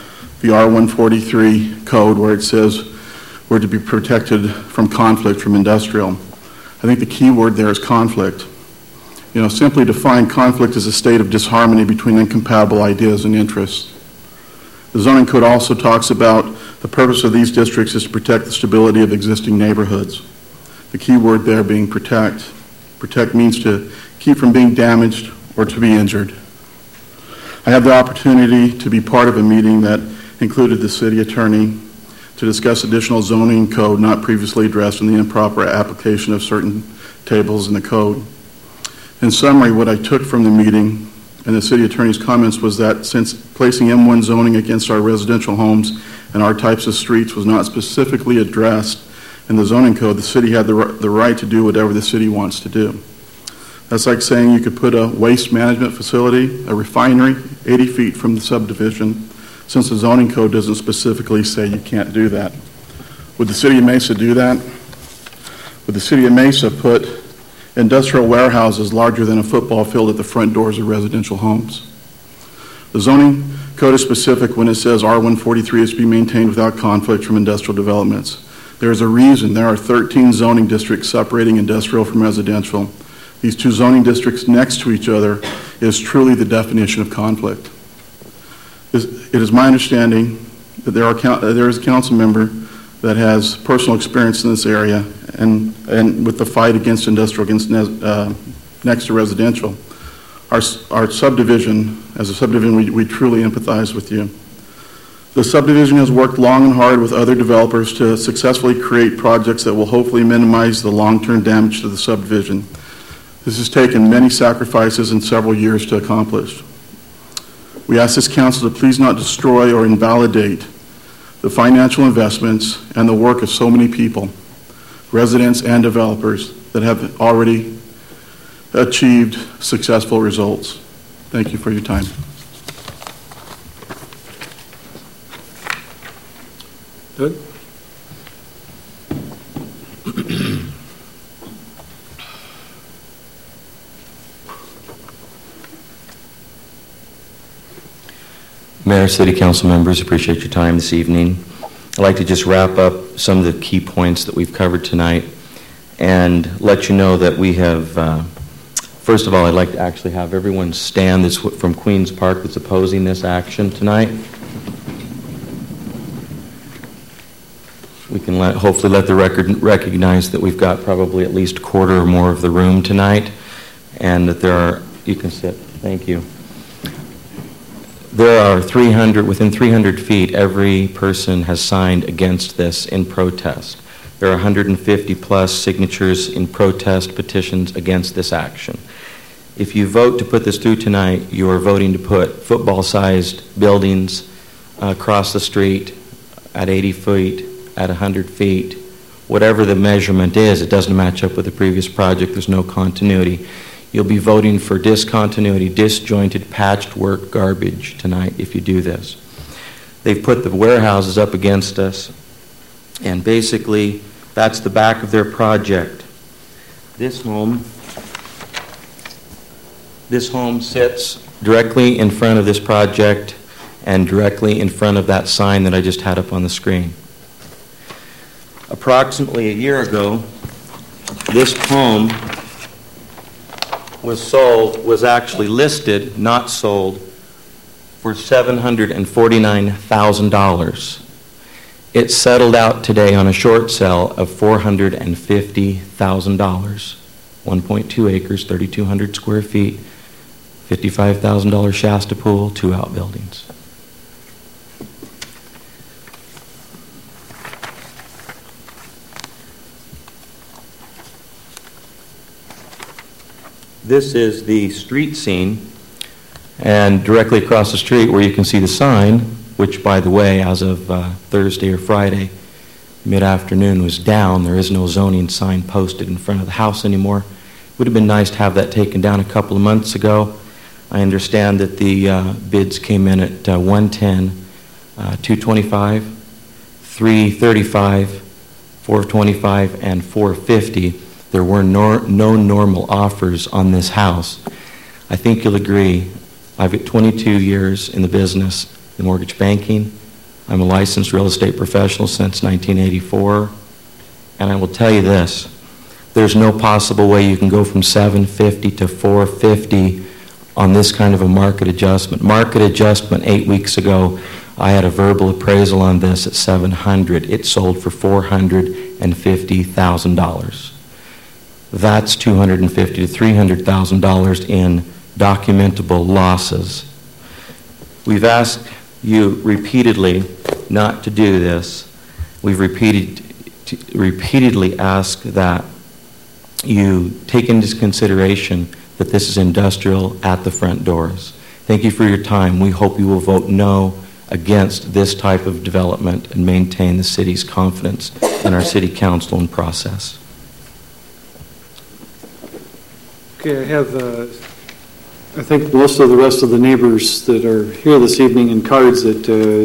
R143 code where it says we're to be protected from conflict from industrial. I think the key word there is conflict. You know, simply defined, conflict is a state of disharmony between incompatible ideas and interests. The zoning code also talks about the purpose of these districts is to protect the stability of existing neighborhoods. The key word there being protect. Protect means to keep from being damaged or to be injured. I had the opportunity to be part of a meeting that included the city attorney to discuss additional zoning code not previously addressed and the improper application of certain tables in the code. In summary, what I took from the meeting and the city attorney's comments was that since placing M1 zoning against our residential homes and our types of streets was not specifically addressed in the zoning code, the city had the right to do whatever the city wants to do. That's like saying you could put a waste management facility, a refinery, 80 feet from the subdivision, since the zoning code doesn't specifically say you can't do that. Would the city of Mesa do that? Would the city of Mesa put industrial warehouses larger than a football field at the front doors of residential homes? The zoning code is specific when it says R143 is to be maintained without conflict from industrial developments. There is a reason there are 13 zoning districts separating industrial from residential. These two zoning districts next to each other is truly the definition of conflict. It is my understanding that there is a council member that has personal experience in this area and with the fight against industrial next to residential. Our subdivision, as a subdivision, we truly empathize with you. The subdivision has worked long and hard with other developers to successfully create projects that will hopefully minimize the long-term damage to the subdivision. This has taken many sacrifices and several years to accomplish. We ask this council to please not destroy or invalidate the financial investments and the work of so many people, residents and developers, that have already achieved successful results. Thank you for your time. Good. Mayor, City Council members, appreciate your time this evening. I'd like to just wrap up some of the key points that we've covered tonight and let you know that we have, first of all, I'd like to actually have everyone stand this from Queens Park that's opposing this action tonight. We can hopefully let the record recognize that we've got probably at least a quarter or more of the room tonight and that there are, you can sit, thank you. There are within 300 feet, every person has signed against this in protest. There are 150 plus signatures in protest petitions against this action. If you vote to put this through tonight, you are voting to put football-sized buildings across the street at 80 feet, at 100 feet. Whatever the measurement is, it doesn't match up with the previous project. There's no continuity. You'll be voting for discontinuity, disjointed, patched work garbage tonight if you do this. They've put the warehouses up against us, and basically that's the back of their project. This home sits directly in front of this project and directly in front of that sign that I just had up on the screen. Approximately a year ago, this home was actually listed, not sold, for $749,000. It settled out today on a short sale of $450,000. 1.2 acres, 3,200 square feet, $55,000 Shasta pool, 2 outbuildings. This is the street scene, and directly across the street where you can see the sign, which, by the way, as of Thursday or Friday mid-afternoon was down. There is no zoning sign posted in front of the house anymore. It would have been nice to have that taken down a couple of months ago. I understand that the bids came in at 110, 225, 335, 425, and 450. There were no normal offers on this house. I think you'll agree, I've got 22 years in the business in mortgage banking. I'm a licensed real estate professional since 1984. And I will tell you this, there's no possible way you can go from 750 to 450 on this kind of a market adjustment. Market adjustment 8 weeks ago, I had a verbal appraisal on this at $700. It sold for $450,000. That's $250,000 to $300,000 in documentable losses. We've asked you repeatedly not to do this. We've repeatedly asked that you take into consideration that this is industrial at the front doors. Thank you for your time. We hope you will vote no against this type of development and maintain the city's confidence in our city council and process. Okay, I have, I think most of the rest of the neighbors that are here this evening in cards that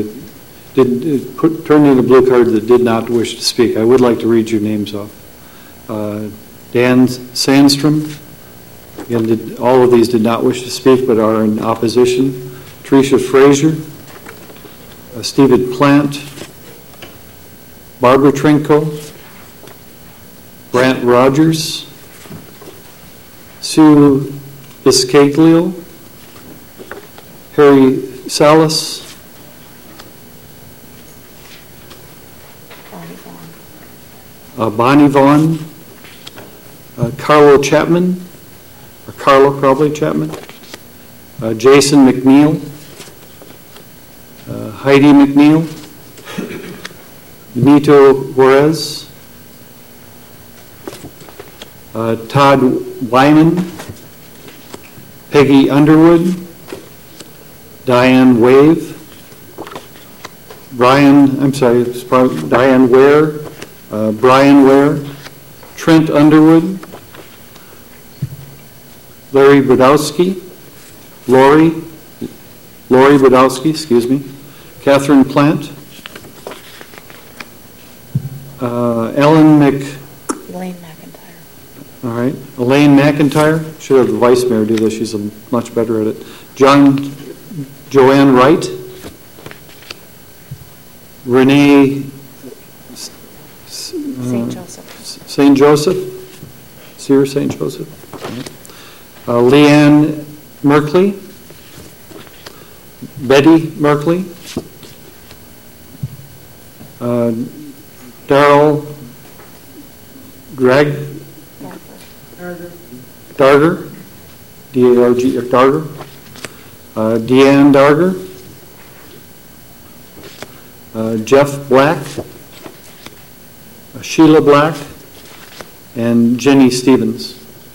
turned in a blue card that did not wish to speak. I would like to read your names off. Dan Sandstrom. Again, all of these did not wish to speak but are in opposition. Tricia Frazier. Stephen Plant. Barbara Trinko. Brant Rogers. Sue Biscaglio. Harry Salas. Bonnie Vaughn. Carlo Chapman. Or Carlo probably Chapman. Jason McNeil. Heidi McNeil. Benito Juarez. Todd Wyman. Peggy Underwood. Diane Wave. Diane Ware. Brian Ware. Trent Underwood. Larry Budowski. Lori Budowski, excuse me. Catherine Plant. Elaine McIntyre. All right. Elaine McIntyre. Should have the vice mayor do this. She's much better at it. Joanne Wright. Renee St. Joseph. St. Joseph. Sear St. Joseph. Leanne Merkley. Betty Merkley. Darrell Darger. D-A-R-G, Darger. Deanne Darger. Jeff Black. Sheila Black. And Jenny Stevens.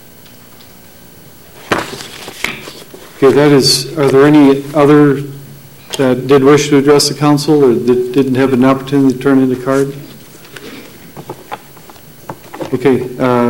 Okay, are there any other that did wish to address the council or that didn't have an opportunity to turn in a card? Okay,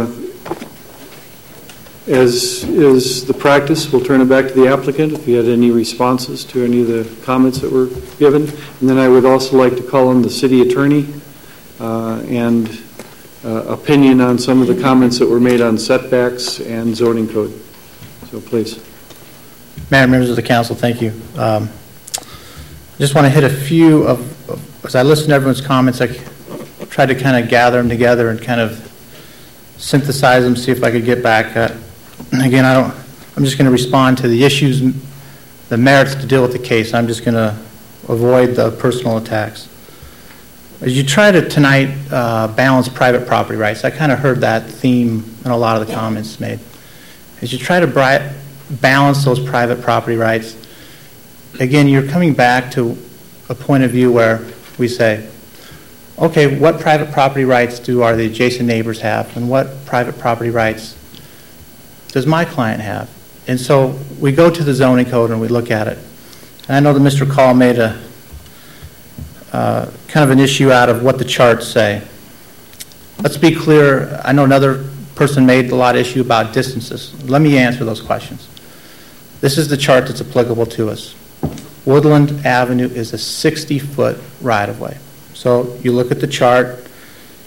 as is the practice, we'll turn it back to the applicant if you had any responses to any of the comments that were given. And then I would also like to call on the city attorney and opinion on some of the comments that were made on setbacks and zoning code. So please. Mayor, members of the council, thank you. Just want to hit a few as I listened to everyone's comments, I tried to kind of gather them together and kind of synthesize them, see if I could get back at. Again, I'm just going to respond to the issues, the merits to deal with the case. I'm just going to avoid the personal attacks. As you try to tonight balance private property rights, I kind of heard that theme in a lot of the comments made. As you try to balance those private property rights, again, you're coming back to a point of view where we say, okay, what private property rights do the adjacent neighbors have, and what private property rights does my client have? And so we go to the zoning code and we look at it. And I know that Mr. Call made a kind of an issue out of what the charts say. Let's be clear. I know another person made a lot of issue about distances. Let me answer those questions. This is the chart that's applicable to us. Woodland Avenue is a 60-foot right-of-way. So you look at the chart,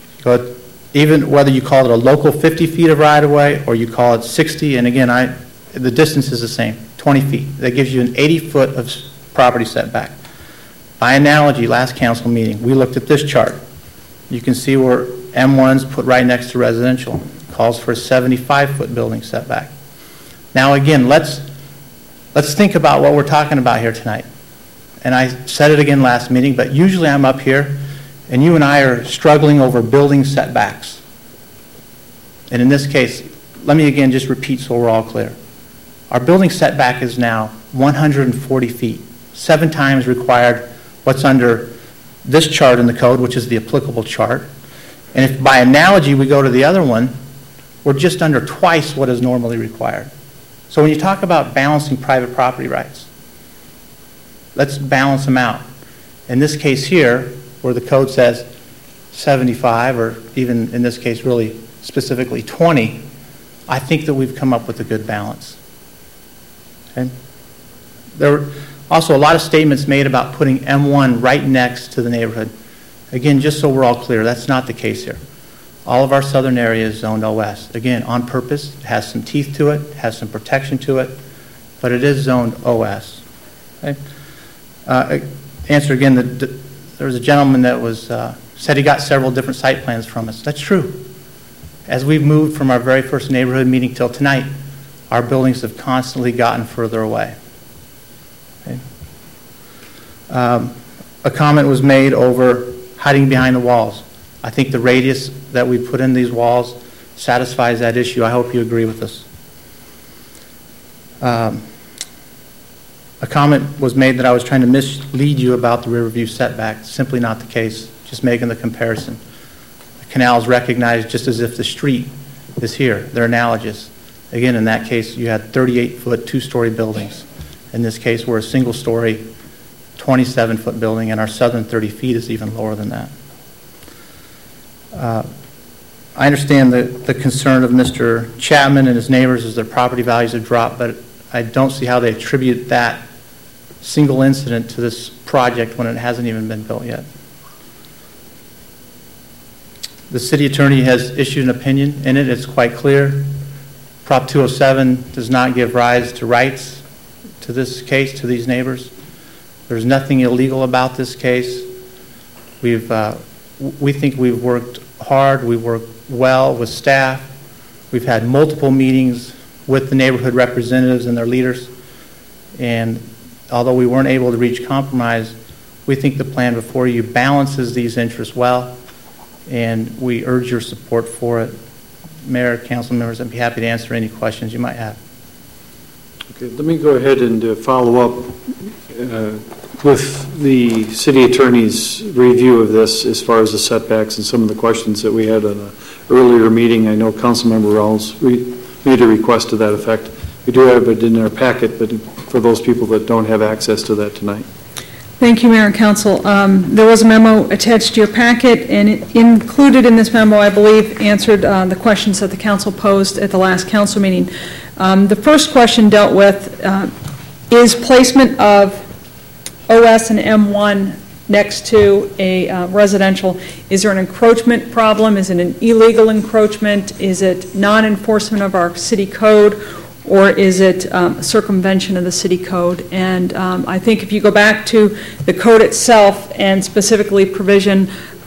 even whether you call it a local 50 feet of right-of-way or you call it 60, and again, the distance is the same, 20 feet. That gives you an 80-foot of property setback. By analogy, last council meeting, we looked at this chart. You can see where M1's put right next to residential. Calls for a 75-foot building setback. Now again, let's think about what we're talking about here tonight. And I said it again last meeting, but usually I'm up here and you and I are struggling over building setbacks. And in this case, let me again just repeat so we're all clear. Our building setback is now 140 feet, 7 times required what's under this chart in the code, which is the applicable chart. And if by analogy we go to the other one, we're just under twice what is normally required. So when you talk about balancing private property rights, let's balance them out. In this case here, where the code says 75, or even in this case really specifically 20, I think that we've come up with a good balance. Okay? There were also a lot of statements made about putting M1 right next to the neighborhood. Again, just so we're all clear, that's not the case here. All of our southern area is zoned OS. Again, on purpose, it has some teeth to it, has some protection to it, but it is zoned OS. Okay? Answer again, there was a gentleman that was said he got several different site plans from us. That's true. As we've moved from our very first neighborhood meeting till tonight, our buildings have constantly gotten further away. Okay? A comment was made over hiding behind the walls. I think the radius that we put in these walls satisfies that issue. I hope you agree with us. A comment was made that I was trying to mislead you about the Riverview setback. Simply not the case, just making the comparison. The canal is recognized just as if the street is here. They're analogous. Again, in that case, you had 38-foot, 2-story buildings. In this case, we're a single-story, 27-foot building, and our southern 30 feet is even lower than that. I understand the concern of Mr. Chapman and his neighbors as their property values have dropped, but I don't see how they attribute that single incident to this project when it hasn't even been built yet. The city attorney has issued an opinion in it. It's quite clear. Prop 207 does not give rise to rights to this case, to these neighbors. There's nothing illegal about this case. We think we've worked hard. We've worked well with staff. We've had multiple meetings with the neighborhood representatives and their leaders. And although we weren't able to reach compromise, we think the plan before you balances these interests well, and we urge your support for it. Mayor, council members, I'd be happy to answer any questions you might have. Okay, let me go ahead and follow up with the city attorney's review of this as far as the setbacks and some of the questions that we had on an earlier meeting. I know Councilmember Rawls made a request to that effect. We do have it in our packet, but for those people that don't have access to that tonight. Thank you, Mayor and Council. There was a memo attached to your packet, and included in this memo, I believe, answered the questions that the council posed at the last council meeting. The first question dealt with is placement of OS and M1 next to a residential. Is there an encroachment problem? Is it an illegal encroachment? Is it non-enforcement of our city code? Or is it circumvention of the city code? And I think if you go back to the code itself, and specifically provision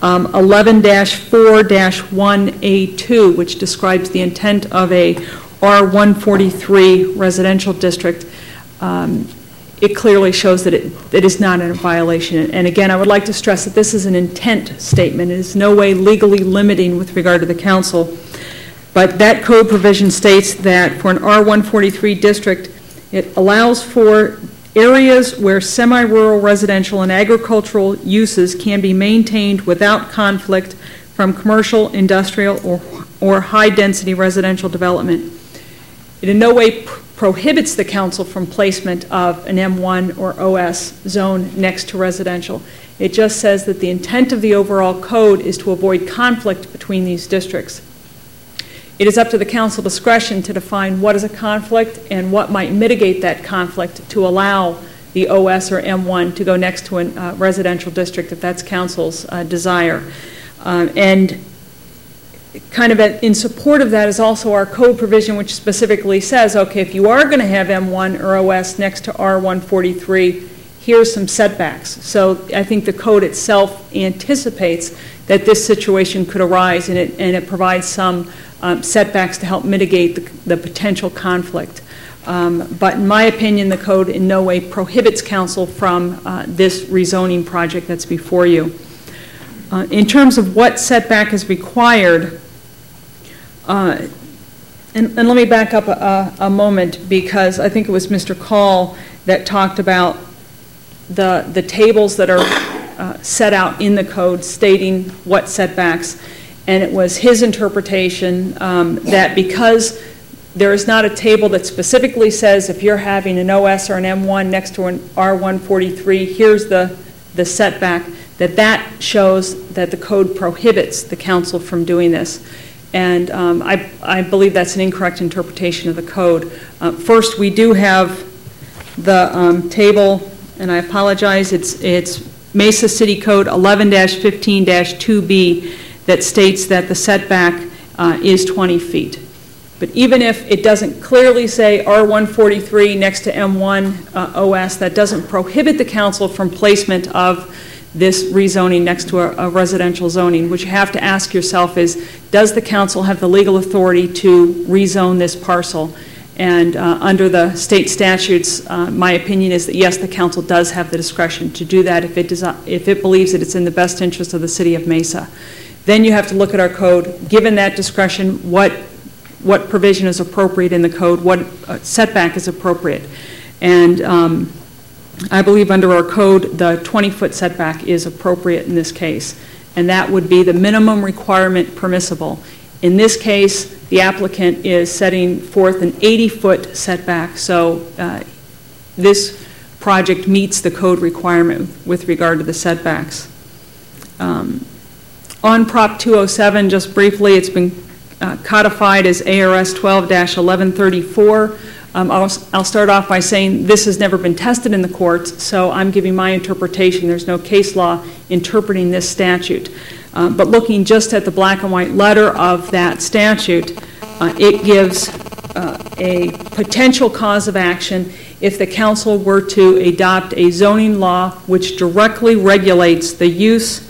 11-4-1A2, which describes the intent of a R143 residential district, it clearly shows that it is not in violation. And again, I would like to stress that this is an intent statement. It is no way legally limiting with regard to the council. But that code provision states that for an R143 district, it allows for areas where semi-rural residential and agricultural uses can be maintained without conflict from commercial, industrial, or high-density residential development. It in no way prohibits the council from placement of an M1 or OS zone next to residential. It just says that the intent of the overall code is to avoid conflict between these districts. It is up to the council discretion to define what is a conflict and what might mitigate that conflict to allow the OS or M1 to go next to a residential district if that's council's desire. And kind of in support of that is also our code provision, which specifically says, okay, if you are going to have M1 or OS next to R143, here's some setbacks. So I think the code itself anticipates that this situation could arise, and it provides some setbacks to help mitigate the potential conflict. But in my opinion, the code in no way prohibits council from this rezoning project that's before you. In terms of what setback is required, and let me back up a moment, because I think it was Mr. Call that talked about the tables that are set out in the code stating what setbacks, and it was his interpretation that because there is not a table that specifically says if you're having an OS or an M1 next to an R143, here's the setback, that shows that the code prohibits the council from doing this. And I believe that's an incorrect interpretation of the code. First, we do have the table, and I apologize, it's Mesa City Code 11-15-2B that states that the setback is 20 feet. But even if it doesn't clearly say R143 next to M1 OS, that doesn't prohibit the council from placement of this rezoning next to a residential zoning. What you have to ask yourself is, does the council have the legal authority to rezone this parcel? And under the state statutes, my opinion is that yes, the council does have the discretion to do that if it believes that it's in the best interest of the city of Mesa. Then you have to look at our code. Given that discretion, what provision is appropriate in the code, what setback is appropriate. And I believe under our code, the 20-foot setback is appropriate in this case, and that would be the minimum requirement permissible. In this case, the applicant is setting forth an 80-foot setback, so this project meets the code requirement with regard to the setbacks. On Prop 207, just briefly, it's been codified as ARS 12-1134. I'll start off by saying this has never been tested in the courts, so I'm giving my interpretation. There's no case law interpreting this statute. But looking just at the black and white letter of that statute, it gives a potential cause of action if the council were to adopt a zoning law which directly regulates the use,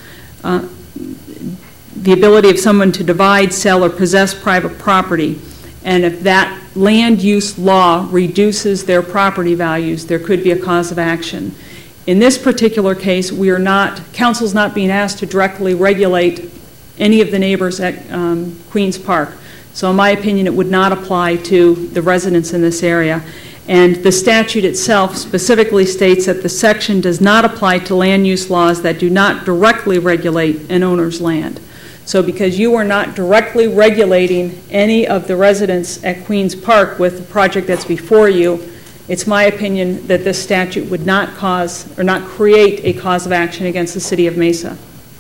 the ability of someone to divide, sell, or possess private property. And if that land use law reduces their property values, there could be a cause of action. In this particular case, council's not being asked to directly regulate any of the neighbors at Queens Park. So in my opinion, it would not apply to the residents in this area. And the statute itself specifically states that the section does not apply to land use laws that do not directly regulate an owner's land. So because you are not directly regulating any of the residents at Queens Park with the project that's before you, it's my opinion that this statute would not cause or not create a cause of action against the city of Mesa.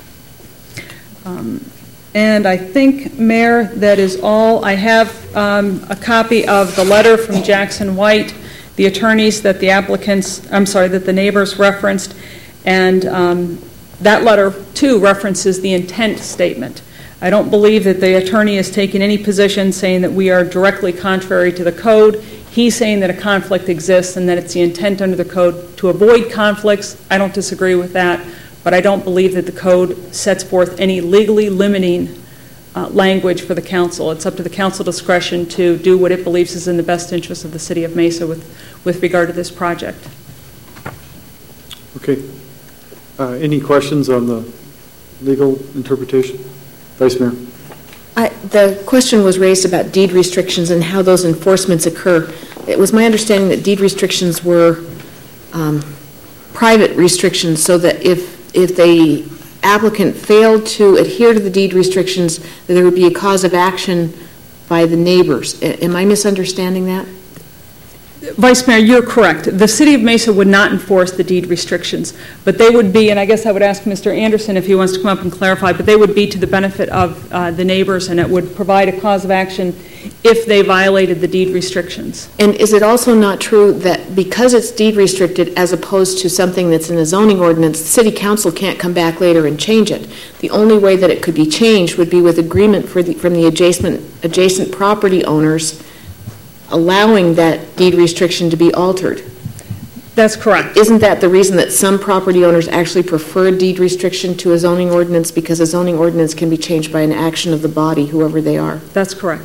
And I think, Mayor, that is all. I have a copy of the letter from Jackson White, the attorneys that that the neighbors referenced, and that letter, too, references the intent statement. I don't believe that the attorney has taken any position saying that we are directly contrary to the code. He's saying that a conflict exists and that it's the intent under the code to avoid conflicts. I don't disagree with that, but I don't believe that the code sets forth any legally limiting language for the council. It's up to the council discretion to do what it believes is in the best interest of the city of Mesa with regard to this project. Okay. Any questions on the legal interpretation? Vice Mayor. The question was raised about deed restrictions and how those enforcements occur. It was my understanding that deed restrictions were private restrictions, so that if the applicant failed to adhere to the deed restrictions, that there would be a cause of action by the neighbors. Am I misunderstanding that? Vice Mayor, you're correct. The City of Mesa would not enforce the deed restrictions, but they would be, and I guess I would ask Mr. Anderson if he wants to come up and clarify, but they would be to the benefit of the neighbors, and it would provide a cause of action if they violated the deed restrictions. And is it also not true that because it's deed restricted as opposed to something that's in a zoning ordinance, the City Council can't come back later and change it? The only way that it could be changed would be with agreement from the adjacent property owners allowing that deed restriction to be altered. That's correct. Isn't that the reason that some property owners actually prefer deed restriction to a zoning ordinance, because a zoning ordinance can be changed by an action of the body, whoever they are? That's correct.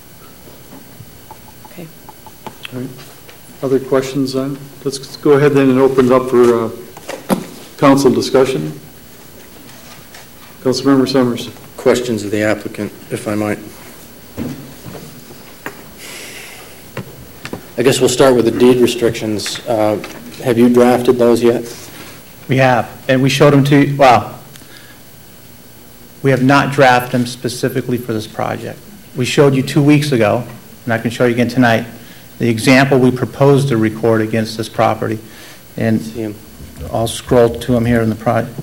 Okay. All right. Other questions on? Let's go ahead then and open it up for council discussion. Councilmember Summers. Questions of the applicant, if I might. I guess we'll start with the deed restrictions. Have you drafted those yet? We have, and we showed them to you. Well, we have not drafted them specifically for this project. We showed you 2 weeks ago, and I can show you again tonight, the example we proposed to record against this property. And I'll scroll to them here in the project.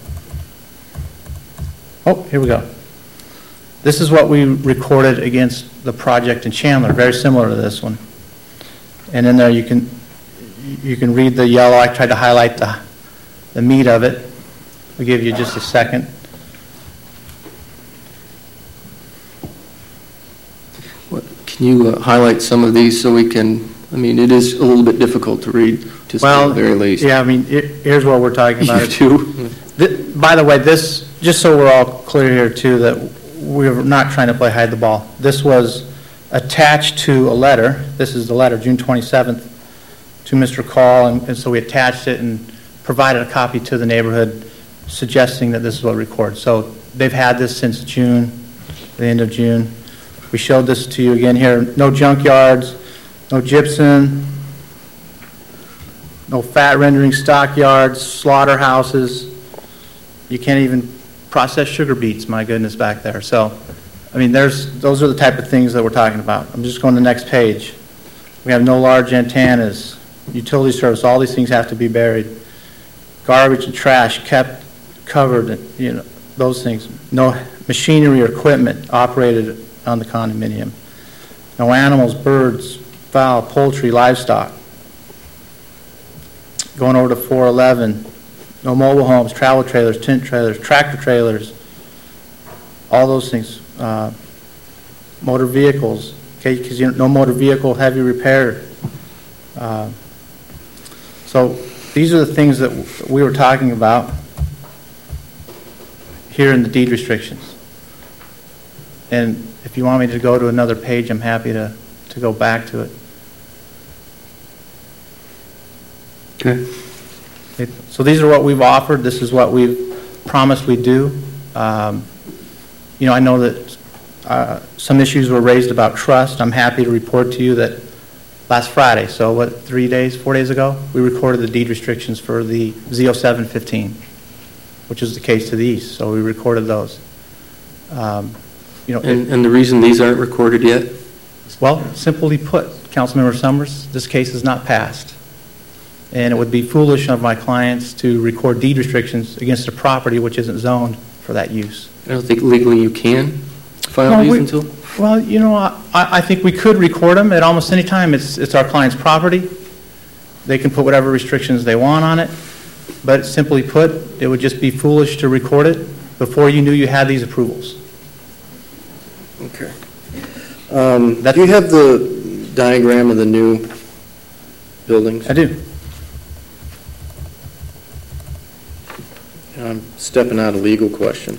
Oh, here we go. This is what we recorded against the project in Chandler, very similar to this one. And in there you can read the yellow. I tried to highlight the meat of it. We'll give you just a second. Can you highlight some of these so we can, I mean, it is a little bit difficult to read, to say at the very least. Yeah, I mean, here's what we're talking about. You too? By the way, this, just so we're all clear here too, that we're not trying to play hide the ball. This was attached to a letter. This is the letter, June 27th, to Mr. Call, and so we attached it and provided a copy to the neighborhood suggesting that this is what we record. So they've had this since June, the end of June. We showed this to you again here. No junkyards, no gypsum, no fat rendering stockyards, slaughterhouses. You can't even process sugar beets, my goodness, back there. So, I mean, those are the type of things that we're talking about. I'm just going to the next page. We have no large antennas, utility service, all these things have to be buried. Garbage and trash kept covered, you know, those things. No machinery or equipment operated on the condominium. No animals, birds, fowl, poultry, livestock. Going over to 411, no mobile homes, travel trailers, tent trailers, tractor trailers, all those things. Motor vehicles, okay, because no motor vehicle heavy repair. So these are the things that we were talking about here in the deed restrictions. And if you want me to go to another page, I'm happy to go back to it. Okay. So these are what we've offered. This is what we've promised we'd do. You know, I know that some issues were raised about trust. I'm happy to report to you that last Friday, so what, 4 days ago, we recorded the deed restrictions for the Z0715, which is the case to the east. So we recorded those. You know, and the reason these aren't recorded yet? Well, simply put, Councilmember Summers, this case is not passed. And it would be foolish of my clients to record deed restrictions against a property which isn't zoned for that use. I don't think legally you can file these until? Well, you know, I think we could record them at almost any time. It's our client's property. They can put whatever restrictions they want on it. But simply put, it would just be foolish to record it before you knew you had these approvals. Okay. Do you have the diagram of the new buildings? I do. I'm stepping out a legal question.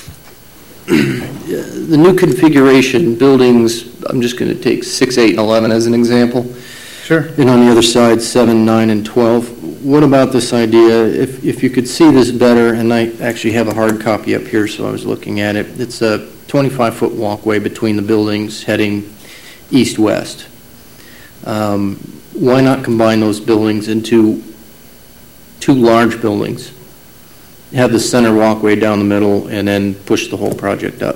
The new configuration, buildings, I'm just going to take 6, 8, and 11 as an example. Sure. And on the other side, 7, 9, and 12. What about this idea, if you could see this better, and I actually have a hard copy up here, so I was looking at it. It's a 25-foot walkway between the buildings heading east-west. Why not combine those buildings into 2 large buildings? Have the center walkway down the middle and then push the whole project up?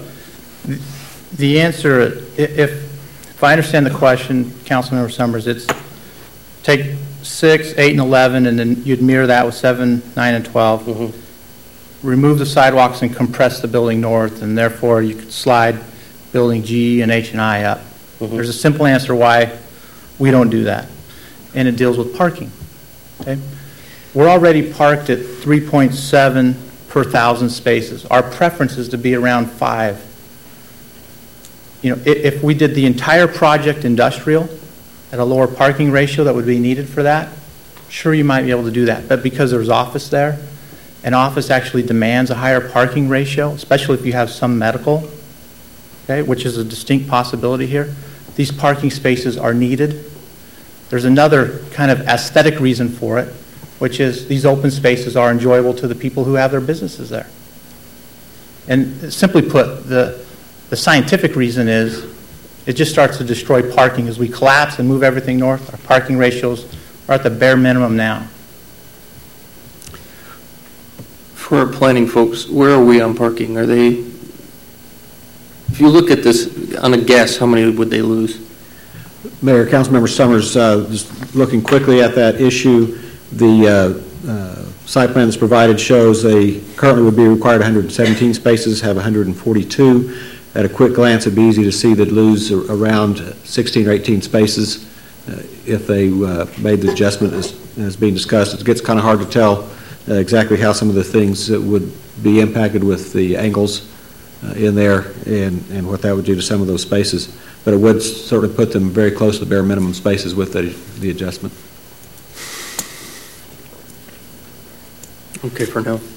The answer, if I understand the question, Councilmember Summers, it's take 6, 8, and 11, and then you'd mirror that with 7, 9, and 12. Remove the sidewalks and compress the building north, and therefore you could slide building G and H and I up. There's a simple answer why we don't do that, and it deals with parking. Okay? We're already parked at 3.7 per 1,000 spaces. Our preference is to be around 5. You know, if we did the entire project industrial at a lower parking ratio that would be needed for that, sure, you might be able to do that. But because there's office there, and office actually demands a higher parking ratio, especially if you have some medical, okay, which is a distinct possibility here, these parking spaces are needed. There's another kind of aesthetic reason for it, which is these open spaces are enjoyable to the people who have their businesses there. And simply put, the scientific reason is it just starts to destroy parking as we collapse and move everything north. Our parking ratios are at the bare minimum now. For our planning folks, where are we on parking? Are they, if you look at this on a guess, how many would they lose? Mayor, Councilmember Summers, just looking quickly at that issue, the site plan that's provided shows they currently would be required 117 spaces, have 142. At a quick glance, it'd be easy to see they'd lose around 16 or 18 spaces if they made the adjustment as being discussed. It gets kind of hard to tell exactly how some of the things that would be impacted with the angles in there and what that would do to some of those spaces. But it would sort of put them very close to the bare minimum spaces with the adjustment. Okay, for now.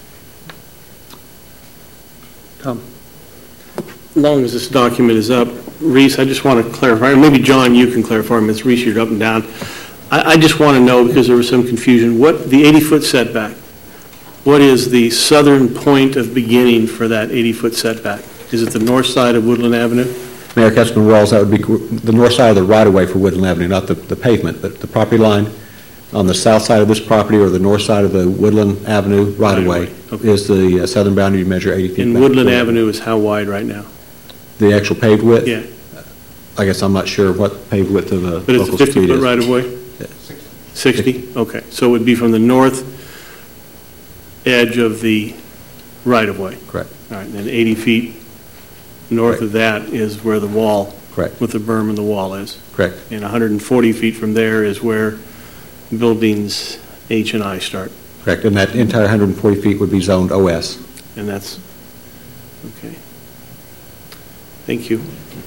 Tom. As long as this document is up, Reese, I just want to clarify, or maybe John, you can clarify, Ms. Reese, you're up and down. I just want to know, because there was some confusion, what the 80-foot setback, what is the southern point of beginning for that 80-foot setback? Is it the north side of Woodland Avenue? Mayor, Councilman Rawls, that would be the north side of the right-of-way for Woodland Avenue, not the pavement, but the property line on the south side of this property or the north side of the Woodland Avenue right-of-way is the southern boundary. You measure 80 feet And back. Woodland Avenue is how wide right now? The actual paved width? Yeah. I guess I'm not sure what paved width of the But it's a local street 50-foot is. right-of-way? 60? Okay. So it would be from the north edge of the right-of-way? Correct. All right, and then 80 feet north of that is where the wall, correct, with the berm and the wall is. Correct. And 140 feet from there is where buildings H and I start. Correct, and that entire 140 feet would be zoned OS. And that's, okay. Thank you.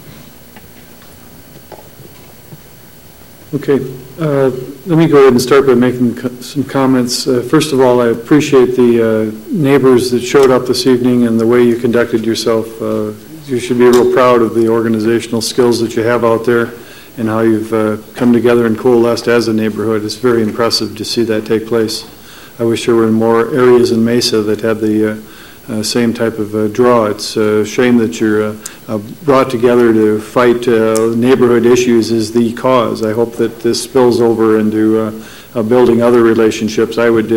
Okay, let me go ahead and start by making some comments. First of all, I appreciate the neighbors that showed up this evening and the way you conducted yourself. You should be real proud of the organizational skills that you have out there and how you've come together and coalesced as a neighborhood. It's very impressive to see that take place. I wish there were more areas in Mesa that had the same type of draw. It's a shame that you're brought together to fight neighborhood issues is the cause. I hope that this spills over into building other relationships. I would,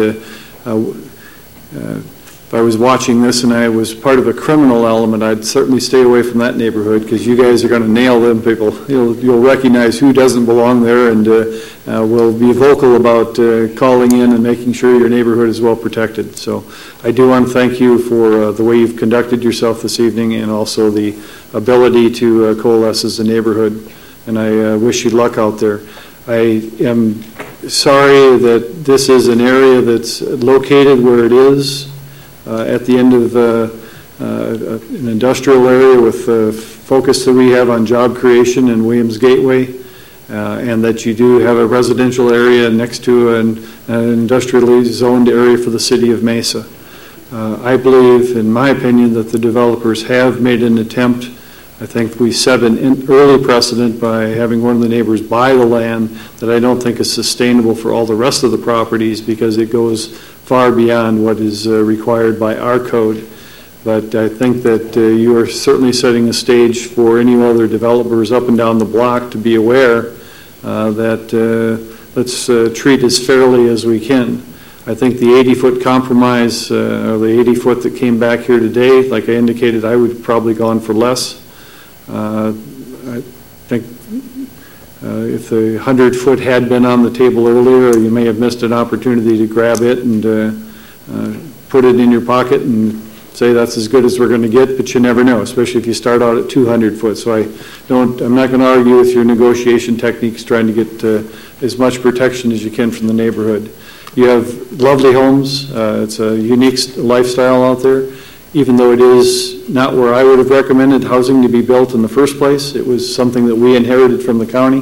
if I was watching this and I was part of a criminal element, I'd certainly stay away from that neighborhood because you guys are going to nail them people. You'll recognize who doesn't belong there and will be vocal about calling in and making sure your neighborhood is well protected. So I do want to thank you for the way you've conducted yourself this evening and also the ability to coalesce as a neighborhood. And I wish you luck out there. I am sorry that this is an area that's located where it is. At the end of an industrial area with the focus that we have on job creation in Williams Gateway, and that you do have a residential area next to an industrially zoned area for the city of Mesa. I believe, in my opinion, that the developers have made an attempt. I think we set an early precedent by having one of the neighbors buy the land that I don't think is sustainable for all the rest of the properties because it goes far beyond what is required by our code. But I think that you are certainly setting a stage for any other developers up and down the block to be aware that let's treat as fairly as we can. I think the 80-foot compromise, or the 80-foot that came back here today, like I indicated, I would have probably gone for less. I think If the 100-foot had been on the table earlier, you may have missed an opportunity to grab it and put it in your pocket and say that's as good as we're going to get, but you never know, especially if you start out at 200 foot. So I'm not going to argue with your negotiation techniques trying to get as much protection as you can from the neighborhood. You have lovely homes. It's a unique lifestyle out there. Even though it is not where I would have recommended housing to be built in the first place, it was something that we inherited from the county.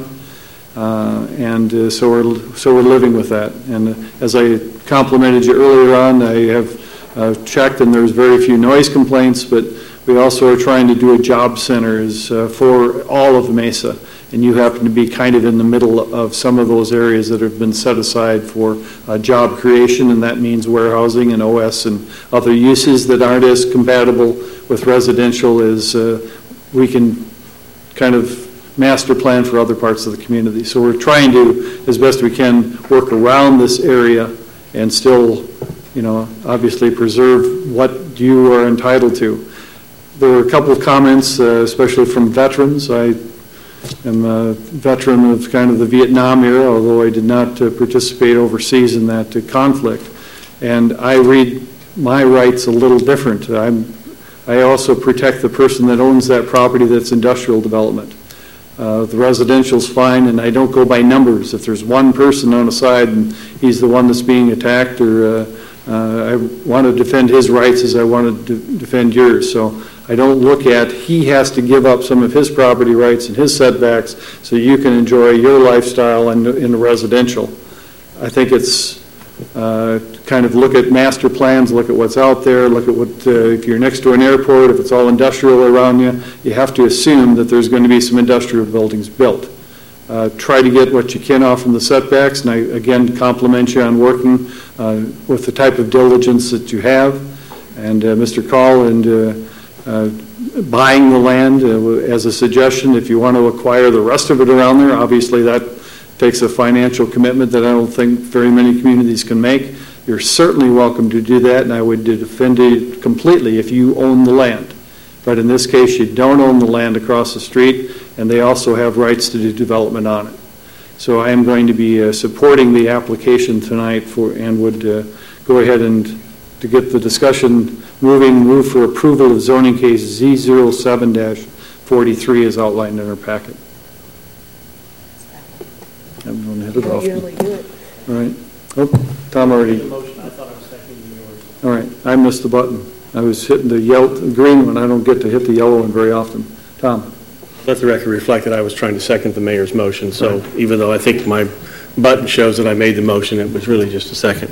So we're living with that. And as I complimented you earlier on, I have checked, and there's very few noise complaints, but we also are trying to do a job centers for all of Mesa, and you happen to be kind of in the middle of some of those areas that have been set aside for job creation, and that means warehousing and OS and other uses that aren't as compatible with residential as we can kind of master plan for other parts of the community. So we're trying to, as best we can, work around this area and still, obviously preserve what you are entitled to. There were a couple of comments, especially from veterans. I am a veteran of kind of the Vietnam era, although I did not participate overseas in that conflict. And I read my rights a little different. I also protect the person that owns that property that's industrial development. The residential's fine, and I don't go by numbers. If there's one person on the side and he's the one that's being attacked, or I want to defend his rights as I want to defend yours. So I don't look at he has to give up some of his property rights and his setbacks so you can enjoy your lifestyle in the residential. I think it's kind of look at master plans, look at what's out there, look at what, if you're next to an airport, if it's all industrial around you, you have to assume that there's going to be some industrial buildings built. Try to get what you can off from the setbacks, and I again compliment you on working with the type of diligence that you have, and Mr. Call, and buying the land as a suggestion. If you want to acquire the rest of it around there, obviously that takes a financial commitment that I don't think very many communities can make. You're certainly welcome to do that, and I would defend it completely if you own the land. But in this case, you don't own the land across the street, and they also have rights to do development on it. So I am going to be supporting the application tonight and would go ahead and, to get the discussion moving, move for approval of zoning case Z07-43 as outlined in our packet. I'm going to hit it off. All right. Oh, Tom already. All right. I missed the button. I was hitting the green one. I don't get to hit the yellow one very often. Tom. Let the record reflect that I was trying to second the mayor's motion, so even though I think my button shows that I made the motion, it was really just a second.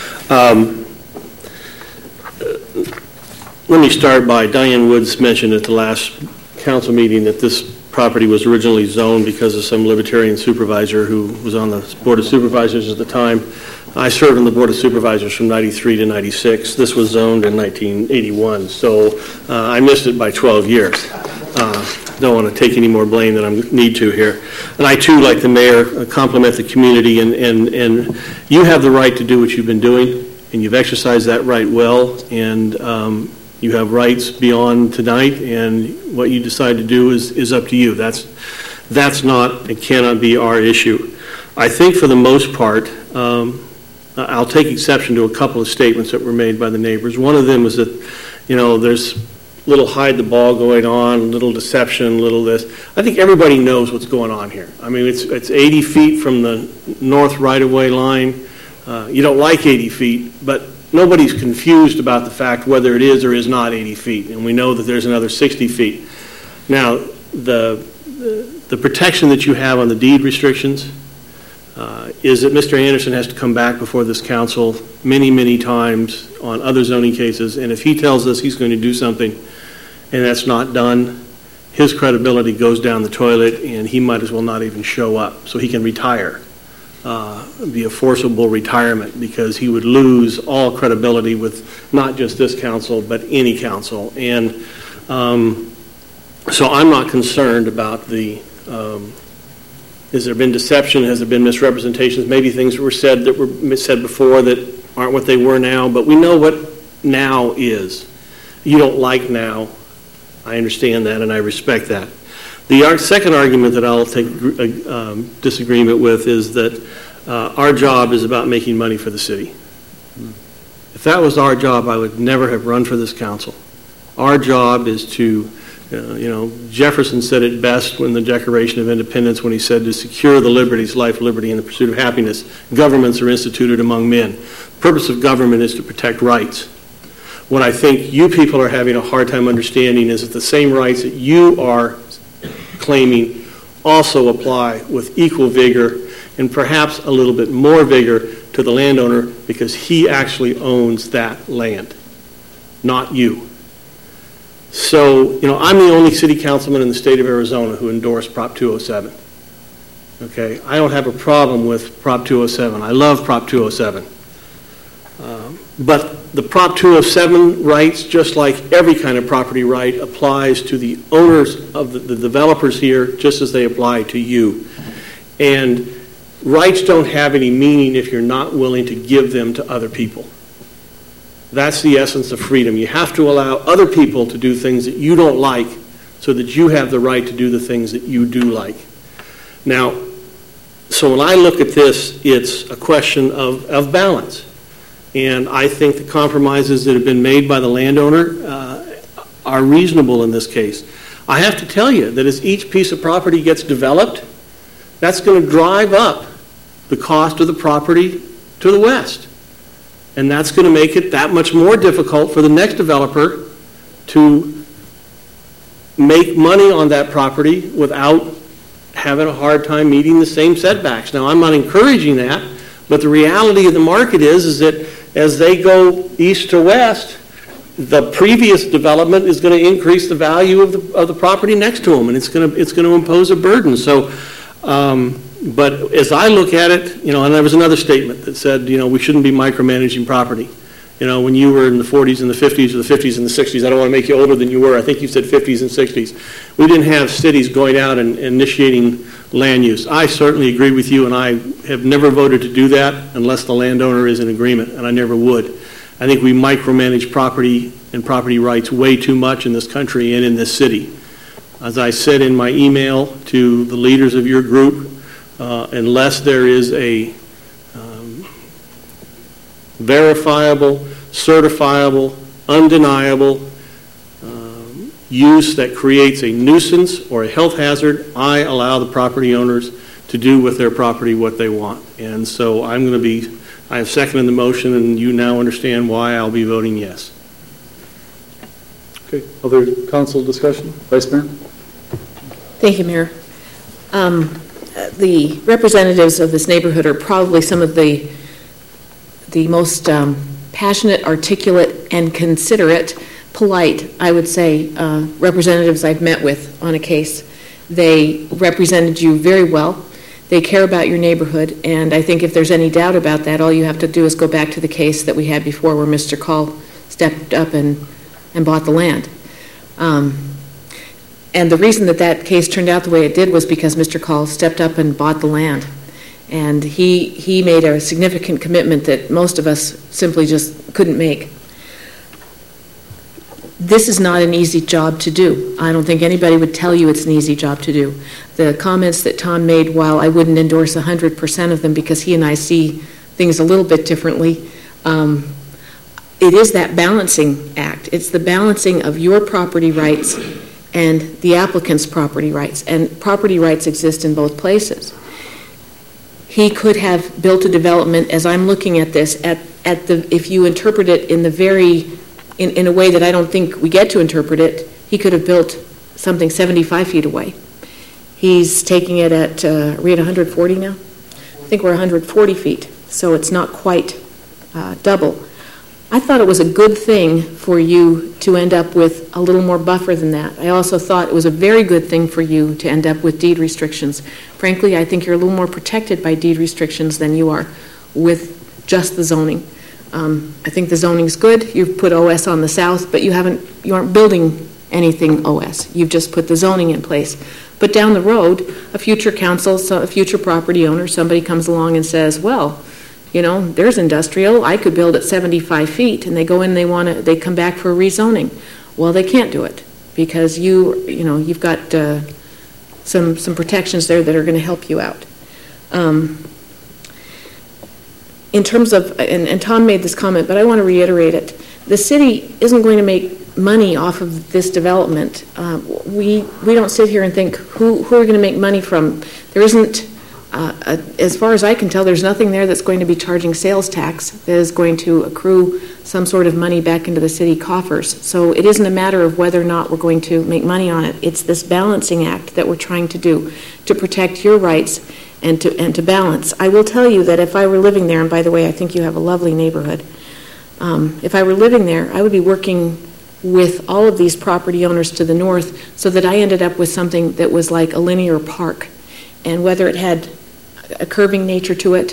Let me start by, Diane Woods mentioned at the last council meeting that this property was originally zoned because of some libertarian supervisor who was on the Board of Supervisors at the time. I served on the Board of Supervisors from 93 to 96. This was zoned in 1981, so I missed it by 12 years. Don't want to take any more blame than I need to here. And I, too, like the mayor, compliment the community, and you have the right to do what you've been doing, and you've exercised that right well, and you have rights beyond tonight, and what you decide to do is up to you. That's not and cannot be our issue. I think for the most part, I'll take exception to a couple of statements that were made by the neighbors. One of them was that, there's little hide the ball going on, little deception, little this. I think everybody knows what's going on here. I mean, it's 80 feet from the north right-of-way line. You don't like 80 feet, but nobody's confused about the fact whether it is or is not 80 feet, and we know that there's another 60 feet. Now, the protection that you have on the deed restrictions is that Mr. Anderson has to come back before this council many, many times on other zoning cases, and if he tells us he's going to do something and that's not done, his credibility goes down the toilet, and he might as well not even show up, so he can retire. Be a forcible retirement, because he would lose all credibility with not just this council but any council. And so I'm not concerned about the has there been deception, has there been misrepresentations, maybe things were said that were said before that aren't what they were now, but we know what now is. You don't like now. I understand that and I respect that. The second argument that I'll take disagreement with is that our job is about making money for the city. If that was our job, I would never have run for this council. Our job is to, Jefferson said it best when the Declaration of Independence, when he said, to secure the liberties, life, liberty, and the pursuit of happiness, governments are instituted among men. The purpose of government is to protect rights. What I think you people are having a hard time understanding is that the same rights that you are claiming also apply with equal vigor and perhaps a little bit more vigor to the landowner, because he actually owns that land, not you. So, I'm the only city councilman in the state of Arizona who endorsed Prop 207. Okay, I don't have a problem with Prop 207. I love Prop 207. But the Prop 207 rights, just like every kind of property right, applies to the owners of the developers here just as they apply to you. And rights don't have any meaning if you're not willing to give them to other people. That's the essence of freedom. You have to allow other people to do things that you don't like so that you have the right to do the things that you do like. Now, so when I look at this, it's a question of balance. And I think the compromises that have been made by the landowner are reasonable in this case. I have to tell you that as each piece of property gets developed, that's going to drive up the cost of the property to the west. And that's going to make it that much more difficult for the next developer to make money on that property without having a hard time meeting the same setbacks. Now, I'm not encouraging that, but the reality of the market is that as they go east to west, the previous development is going to increase the value of the property next to them, and it's going to impose a burden. So, but as I look at it, and there was another statement that said, we shouldn't be micromanaging property. When you were in the 40s and the 50s, or the 50s and the 60s, I don't want to make you older than you were. I think you said 50s and 60s. We didn't have cities going out and initiating land use. I certainly agree with you, and I have never voted to do that unless the landowner is in agreement, and I never would. I think we micromanage property and property rights way too much in this country and in this city. As I said in my email to the leaders of your group, unless there is a verifiable, certifiable, undeniable use that creates a nuisance or a health hazard, I allow the property owners to do with their property what they want. And so I have seconded the motion, and you now understand why I'll be voting yes. Okay, other council discussion? Vice Mayor? Thank you, Mayor. The representatives of this neighborhood are probably some of the most passionate, articulate, and considerate, polite, I would say, representatives I've met with on a case. They represented you very well. They care about your neighborhood, and I think if there's any doubt about that, all you have to do is go back to the case that we had before where Mr. Call stepped up and bought the land. And the reason that case turned out the way it did was because Mr. Call stepped up and bought the land. And he made a significant commitment that most of us simply just couldn't make. This is not an easy job to do. I don't think anybody would tell you it's an easy job to do. The comments that Tom made, while I wouldn't endorse 100% of them because he and I see things a little bit differently, it is that balancing act. It's the balancing of your property rights and the applicant's property rights. And property rights exist in both places. He could have built a development, as I'm looking at this, if you interpret it in a way that I don't think we get to interpret it, he could have built something 75 feet away. He's taking it at, are we at 140 now? I think we're 140 feet, so it's not quite double. I thought it was a good thing for you to end up with a little more buffer than that. I also thought it was a very good thing for you to end up with deed restrictions. Frankly, I think you're a little more protected by deed restrictions than you are with just the zoning. I think the zoning's good. You've put OS on the south, but you aren't building anything OS. You've just put the zoning in place. But down the road, a future council, a future property owner, somebody comes along and says, well, there's industrial. I could build at 75 feet, and they go in. They come back for rezoning. Well, they can't do it because you've got some protections there that are going to help you out. In terms of, and Tom made this comment, but I want to reiterate it, the city isn't going to make money off of this development. We don't sit here and think, who are we going to make money from? There isn't, as far as I can tell, there's nothing there that's going to be charging sales tax that is going to accrue some sort of money back into the city coffers. So it isn't a matter of whether or not we're going to make money on it. It's this balancing act that we're trying to do to protect your rights and to balance. I will tell you that if I were living there, and by the way, I think you have a lovely neighborhood, if I were living there, I would be working with all of these property owners to the north so that I ended up with something that was like a linear park. And whether it had a curving nature to it,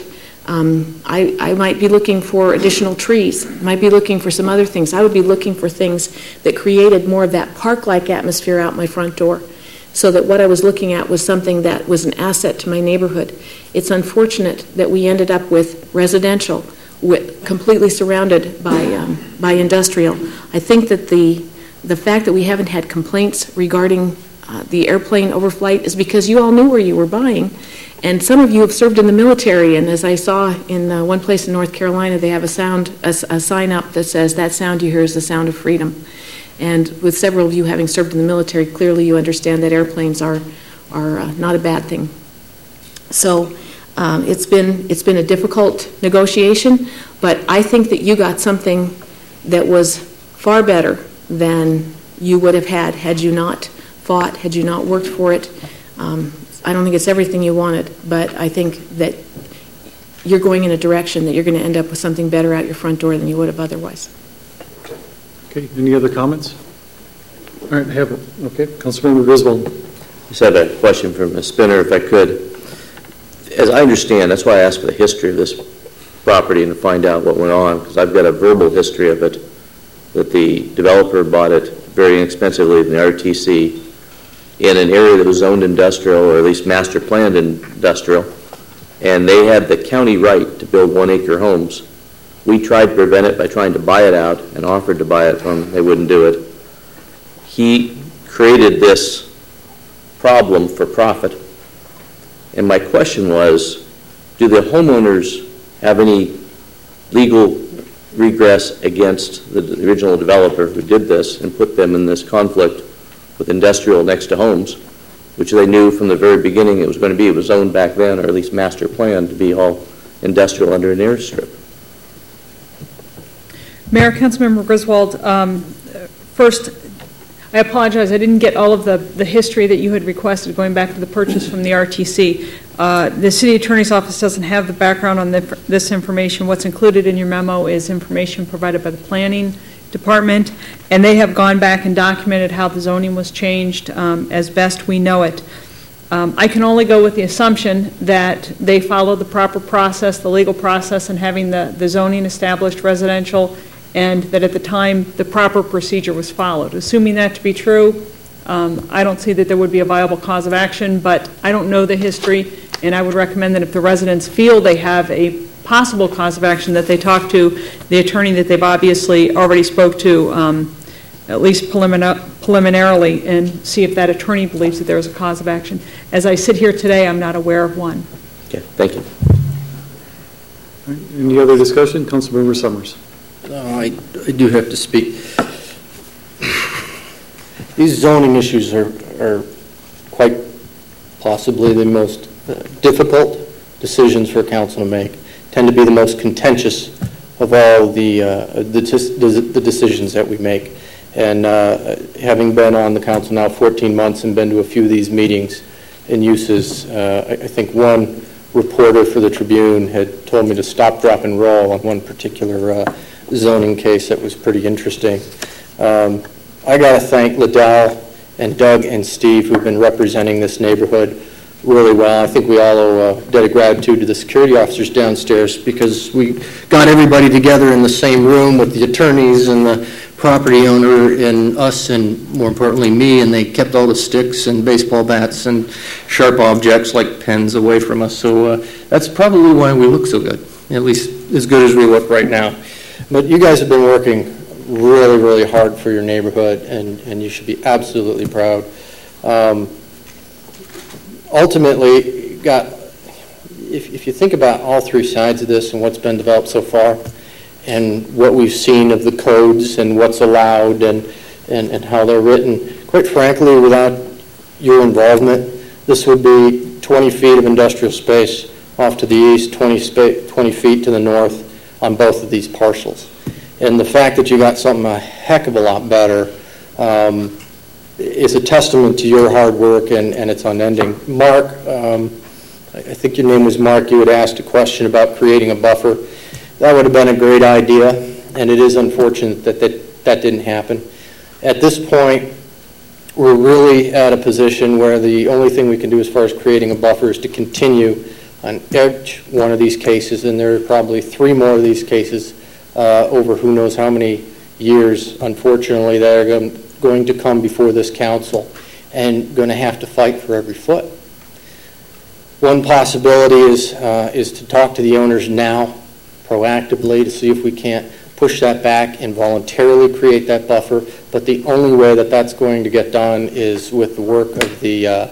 I might be looking for additional trees, might be looking for some other things. I would be looking for things that created more of that park-like atmosphere out my front door, so that what I was looking at was something that was an asset to my neighborhood. It's unfortunate that we ended up with residential, completely surrounded by industrial. I think that the fact that we haven't had complaints regarding the airplane overflight is because you all knew where you were buying, and some of you have served in the military, and as I saw in one place in North Carolina, they have a sign up that says, "That sound you hear is the sound of freedom." And with several of you having served in the military, clearly you understand that airplanes are not a bad thing. So it's been a difficult negotiation, but I think that you got something that was far better than you would have had you not fought, had you not worked for it. I don't think it's everything you wanted, but I think that you're going in a direction that you're going to end up with something better out your front door than you would have otherwise. Okay, any other comments? All right, okay, Councilmember Griswold. Just had a question for Ms. Spinner, if I could. As I understand, that's why I asked for the history of this property and to find out what went on, because I've got a verbal history of it, that the developer bought it very inexpensively in the RTC in an area that was zoned industrial, or at least master planned industrial, and they had the county right to build 1 acre homes. We tried to prevent it by trying to buy it out and offered to buy it from them. They wouldn't do it. He created this problem for profit. And my question was, do the homeowners have any legal regress against the original developer who did this and put them in this conflict with industrial next to homes, which they knew from the very beginning it was going to be? It was zoned back then, or at least master planned, to be all industrial under an airstrip. Mayor, Councilmember Griswold, first, I apologize, I didn't get all of the history that you had requested going back to the purchase from the RTC. The City Attorney's Office doesn't have the background on this information. What's included in your memo is information provided by the Planning Department, and they have gone back and documented how the zoning was changed as best we know it. I can only go with the assumption that they followed the proper process, the legal process, in having the zoning established residential, and that at the time the proper procedure was followed. Assuming that to be true, I don't see that there would be a viable cause of action, but I don't know the history, and I would recommend that if the residents feel they have a possible cause of action, that they talk to the attorney that they've obviously already spoke to, at least preliminarily, and see if that attorney believes that there is a cause of action. As I sit here today, I'm not aware of one. Okay, thank you. All right, any other discussion? Councilmember Summers. I do have to speak. These zoning issues are quite possibly the most difficult decisions for council to make, tend to be the most contentious of all the decisions that we make. And having been on the council now 14 months and been to a few of these meetings and uses, I think one reporter for the Tribune had told me to stop, drop, and roll on one particular zoning case that was pretty interesting. I got to thank Liddell and Doug and Steve, who've been representing this neighborhood really well. I think we all owe a debt of gratitude to the security officers downstairs, because we got everybody together in the same room with the attorneys and the property owner and us, and more importantly me, and they kept all the sticks and baseball bats and sharp objects like pens away from us. So that's probably why we look so good, at least as good as we look right now. But you guys have been working really, really hard for your neighborhood, and you should be absolutely proud. ultimately, if you think about all three sides of this and what's been developed so far, and what we've seen of the codes and what's allowed and how they're written, quite frankly, without your involvement, this would be 20 feet of industrial space off to the east, 20 feet to the north on both of these parcels. And the fact that you got something a heck of a lot better is a testament to your hard work, and it's unending. Mark, I think your name was Mark, you had asked a question about creating a buffer. That would have been a great idea, and it is unfortunate that that didn't happen. At this point, we're really at a position where the only thing we can do as far as creating a buffer is to continue on each one of these cases, and there are probably 3 more of these cases over who knows how many years, unfortunately, that are going to come before this council and going to have to fight for every foot. One possibility is to talk to the owners now, proactively, to see if we can't push that back and voluntarily create that buffer. But the only way that that's going to get done is with the work of the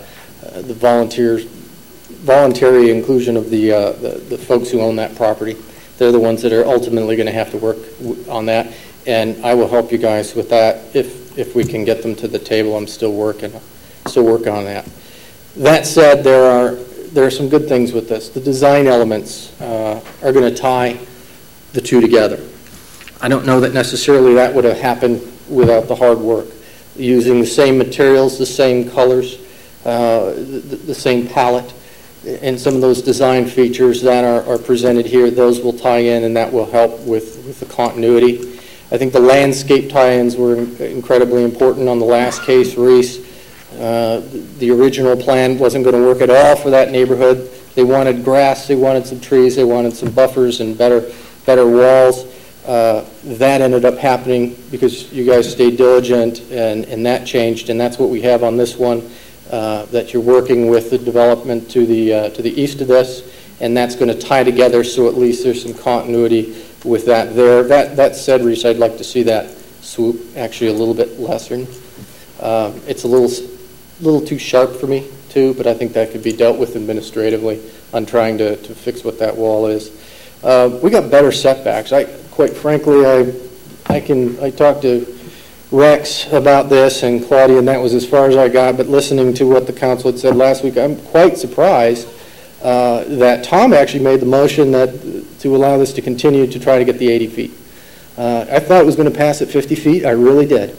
voluntary inclusion of the folks who own that property. They're the ones that are ultimately going to have to work on that, and I will help you guys with that if we can get them to the table. I'm still working on that. That said, there are some good things with this. The design elements are going to tie the two together. I don't know that necessarily that would have happened without the hard work. Using the same materials, the same colors, the same palette, and some of those design features that are presented here, those will tie in, and that will help with the continuity. I think the landscape tie-ins were incredibly important on the last case, Reese. The original plan wasn't going to work at all for that neighborhood. They wanted grass, they wanted some trees, they wanted some buffers and better walls. That ended up happening because you guys stayed diligent, and that changed, and that's what we have on this one, that you're working with the development to the east of this, and that's going to tie together, so at least there's some continuity with that there. That said, Reese, I'd like to see that swoop actually a little bit lesser. It's a little too sharp for me too, but I think that could be dealt with administratively on trying to fix what that wall is. We got better setbacks. Quite frankly, I talked to Rex about this and Claudia, and that was as far as I got, but listening to what the council had said last week, I'm quite surprised that Tom actually made the motion to allow this to continue to try to get the 80 feet. I thought it was going to pass at 50 feet. I really did.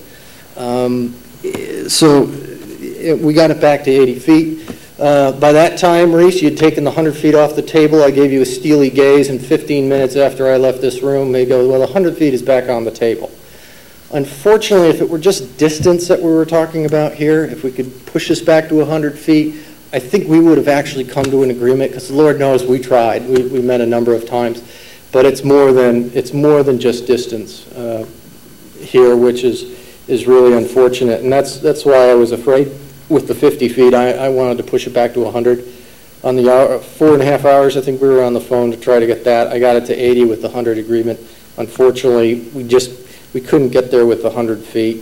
So we got it back to 80 feet. By that time, Reese, you'd taken the 100 feet off the table. I gave you a steely gaze, and 15 minutes after I left this room, they go, well, 100 feet is back on the table. Unfortunately, if it were just distance that we were talking about here, if we could push this back to 100 feet, I think we would have actually come to an agreement, because Lord knows we tried. We met a number of times. But it's more than just distance here, which is really unfortunate. And that's why I was afraid with the 50 feet. I wanted to push it back to 100. On the 4.5 hours, I think we were on the phone to try to get that. I got it to 80 with the 100 agreement. Unfortunately, we couldn't get there with the 100 feet.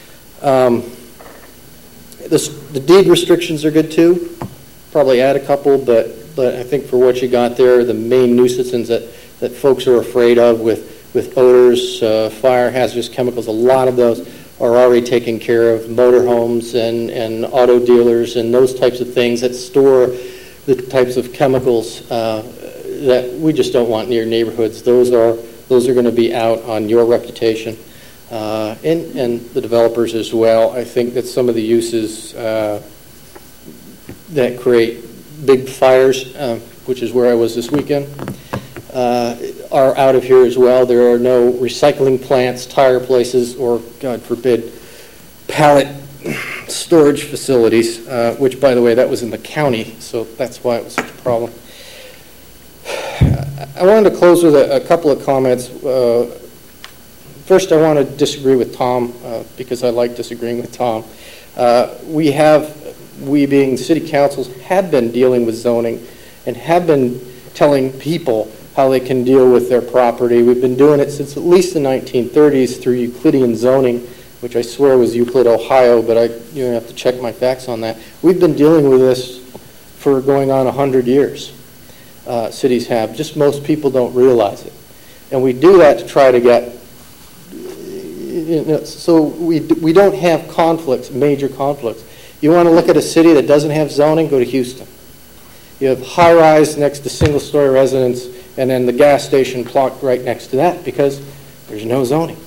The deed restrictions are good too. Probably add a couple, but I think for what you got there, the main nuisances that folks are afraid of with odors, fire, hazardous chemicals, a lot of those are already taken care of. Motorhomes and auto dealers and those types of things that store the types of chemicals that we just don't want near neighborhoods. Those are going to be out on your reputation and the developers as well. I think that some of the uses that create big fires, which is where I was this weekend, are out of here as well. There are no recycling plants, tire places, or, God forbid, pallet storage facilities, which, by the way, that was in the county, so that's why it was such a problem. I wanted to close with a couple of comments. First, I want to disagree with Tom, because I like disagreeing with Tom. We being city councils have been dealing with zoning and have been telling people how they can deal with their property. We've been doing it since at least the 1930s through Euclidean zoning, which I swear was Euclid, Ohio, but you have to check my facts on that. We've been dealing with this for going on 100 years. Cities have. Just most people don't realize it. And we do that to try to get, so we don't have conflicts, major conflicts. You want to look at a city that doesn't have zoning, go to Houston. You have high-rise next to single-story residence, and then the gas station plopped right next to that because there's no zoning.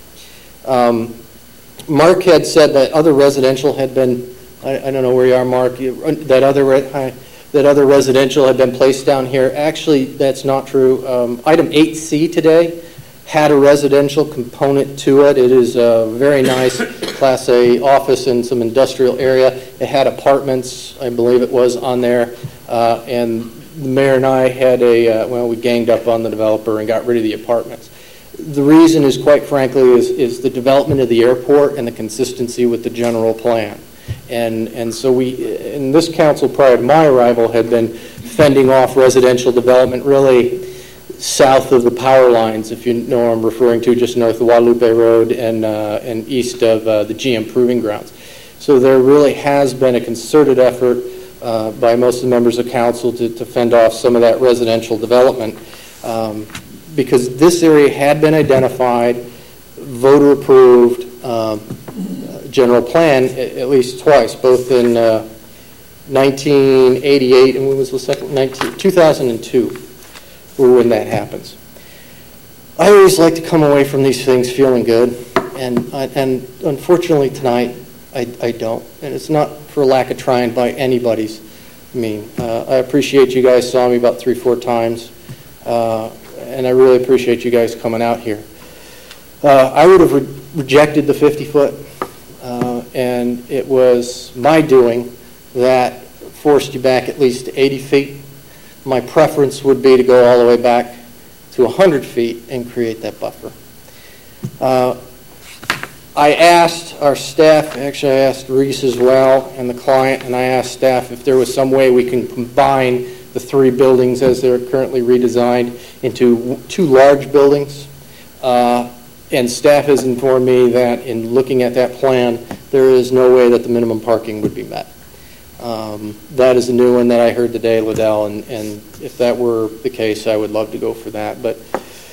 Mark had said that other residential had been, I don't know where you are, Mark, that other residential had been placed down here. Actually, that's not true. Item 8C today had a residential component to it. It is a very nice Class A office in some industrial area. It had apartments, I believe it was, on there. And the mayor and I had we ganged up on the developer and got rid of the apartments. The reason is, quite frankly, is the development of the airport and the consistency with the general plan. And so we, in this council prior to my arrival, had been fending off residential development really south of the power lines, if you know what I'm referring to, just north of Guadalupe Road and east of the GM Proving Grounds. So there really has been a concerted effort by most of the members of council to fend off some of that residential development because this area had been identified, voter approved, general plan at least twice, both in 1988 and when was the second? 2002 were when that happens. I always like to come away from these things feeling good, and unfortunately tonight I don't, and it's not for lack of trying by anybody's mean. I appreciate you guys saw me about 3-4 times, and I really appreciate you guys coming out here. I would have rejected the 50-foot, and it was my doing that forced you back at least 80 feet. My preference would be to go all the way back to 100 feet and create that buffer. I asked our staff, actually I asked Reese as well, and the client, and I asked staff if there was some way we can combine the 3 buildings as they're currently redesigned into 2 large buildings. And staff has informed me that in looking at that plan, there is no way that the minimum parking would be met. That is a new one that I heard today, Liddell, and if that were the case, I would love to go for that. But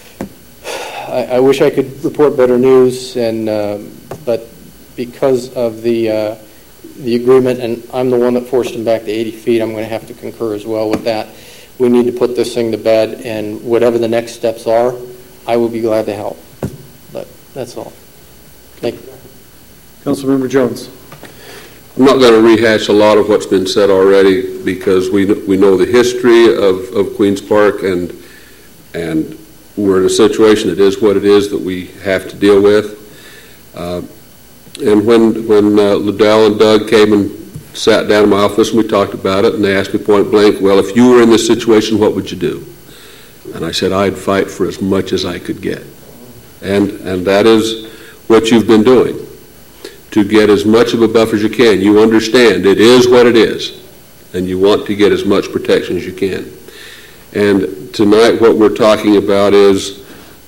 I wish I could report better news, but because of the agreement, and I'm the one that forced them back to 80 feet, I'm going to have to concur as well with that. We need to put this thing to bed, and whatever the next steps are, I will be glad to help. But that's all. Thank you. Councilmember Jones. I'm not going to rehash a lot of what's been said already because we know the history of Queens Park and we're in a situation that is what it is that we have to deal with. And when Liddell and Doug came and sat down in my office and we talked about it and they asked me point blank, well, if you were in this situation, what would you do? And I said I'd fight for as much as I could get. And that is what you've been doing. To get as much of a buffer as you can. You understand it is what it is, and you want to get as much protection as you can. And tonight what we're talking about is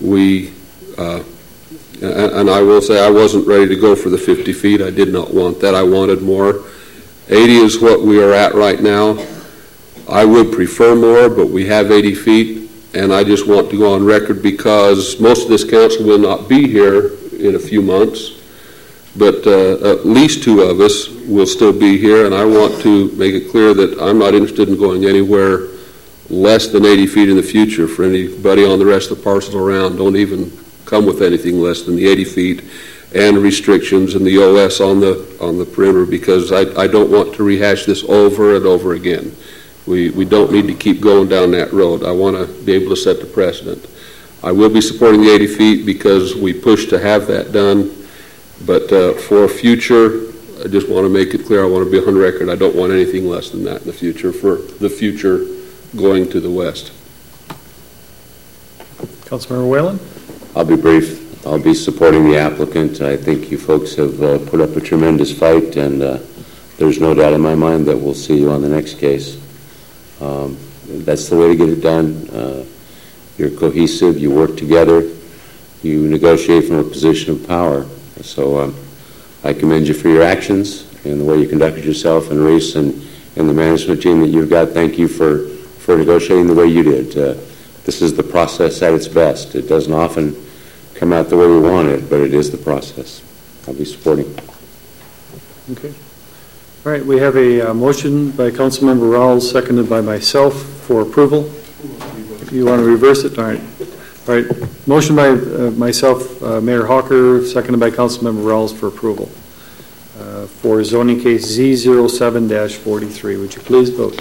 and I will say I wasn't ready to go for the 50 feet. I did not want that. I wanted more. 80 is what we are at right now. I would prefer more, but we have 80 feet, and I just want to go on record because most of this council will not be here in a few months. But at least 2 of us will still be here, and I want to make it clear that I'm not interested in going anywhere less than 80 feet in the future. For anybody on the rest of the parcels around, don't even come with anything less than the 80 feet and restrictions and the OS on the perimeter because I don't want to rehash this over and over again. We don't need to keep going down that road. I want to be able to set the precedent. I will be supporting the 80 feet because we push to have that done. But for future, I just want to make it clear, I want to be on record, I don't want anything less than that in the future for the future going to the west. Councilmember Whalen? I'll be brief. I'll be supporting the applicant. I think you folks have put up a tremendous fight, and there's no doubt in my mind that we'll see you on the next case. That's the way to get it done. You're cohesive, you work together, you negotiate from a position of power. So I commend you for your actions and the way you conducted yourself, and Reese and and the management team that you've got, thank you for negotiating the way you did. This is the process at its best. It doesn't often come out the way we want it, but it is the process. I'll be supporting. Okay. All right, we have a motion by Councilmember Rawls, seconded by myself for approval. If you want to reverse it, all right. All right, motion by myself, Mayor Hawker, seconded by Councilmember Rawls for approval for zoning case Z07-43. Would you please vote?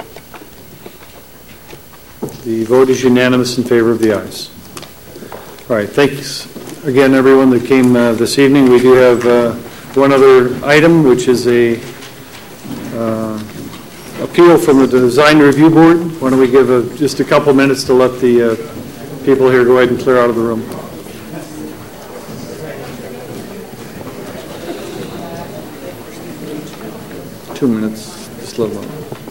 The vote is unanimous in favor of the ayes. All right, thanks again, everyone that came this evening. We do have one other item, which is a appeal from the Design Review Board. Why don't we give just a couple minutes to let the people here go ahead and clear out of the room. Two minutes, slow down.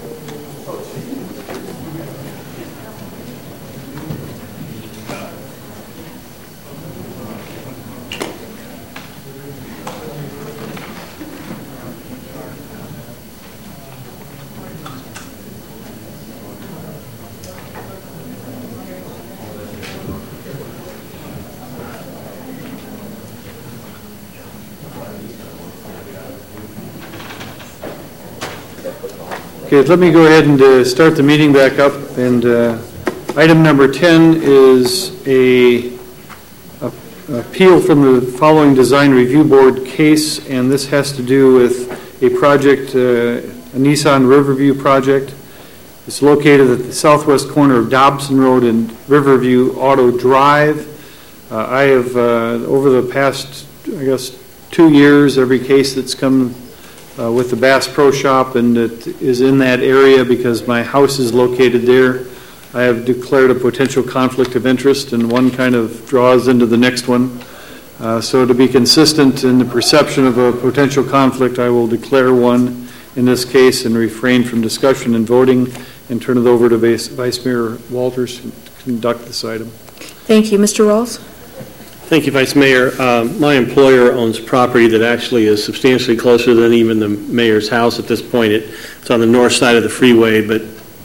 Okay, let me go ahead and start the meeting back up. And item number 10 is a appeal from the following Design Review Board case, and this has to do with a project, a Nissan Riverview project. It's located at the southwest corner of Dobson Road and Riverview Auto Drive. I have, over the past, I guess, 2 years, every case that's come with the Bass Pro Shop and it is in that area because my house is located there, I have declared a potential conflict of interest, and one kind of draws into the next one. So to be consistent in the perception of a potential conflict, I will declare one in this case and refrain from discussion and voting and turn it over to Vice Mayor Walters to conduct this item. Thank you. Mr. Rawls? Thank you, Vice Mayor. My employer owns property that actually is substantially closer than even the mayor's house at this point. It's on the north side of the freeway, but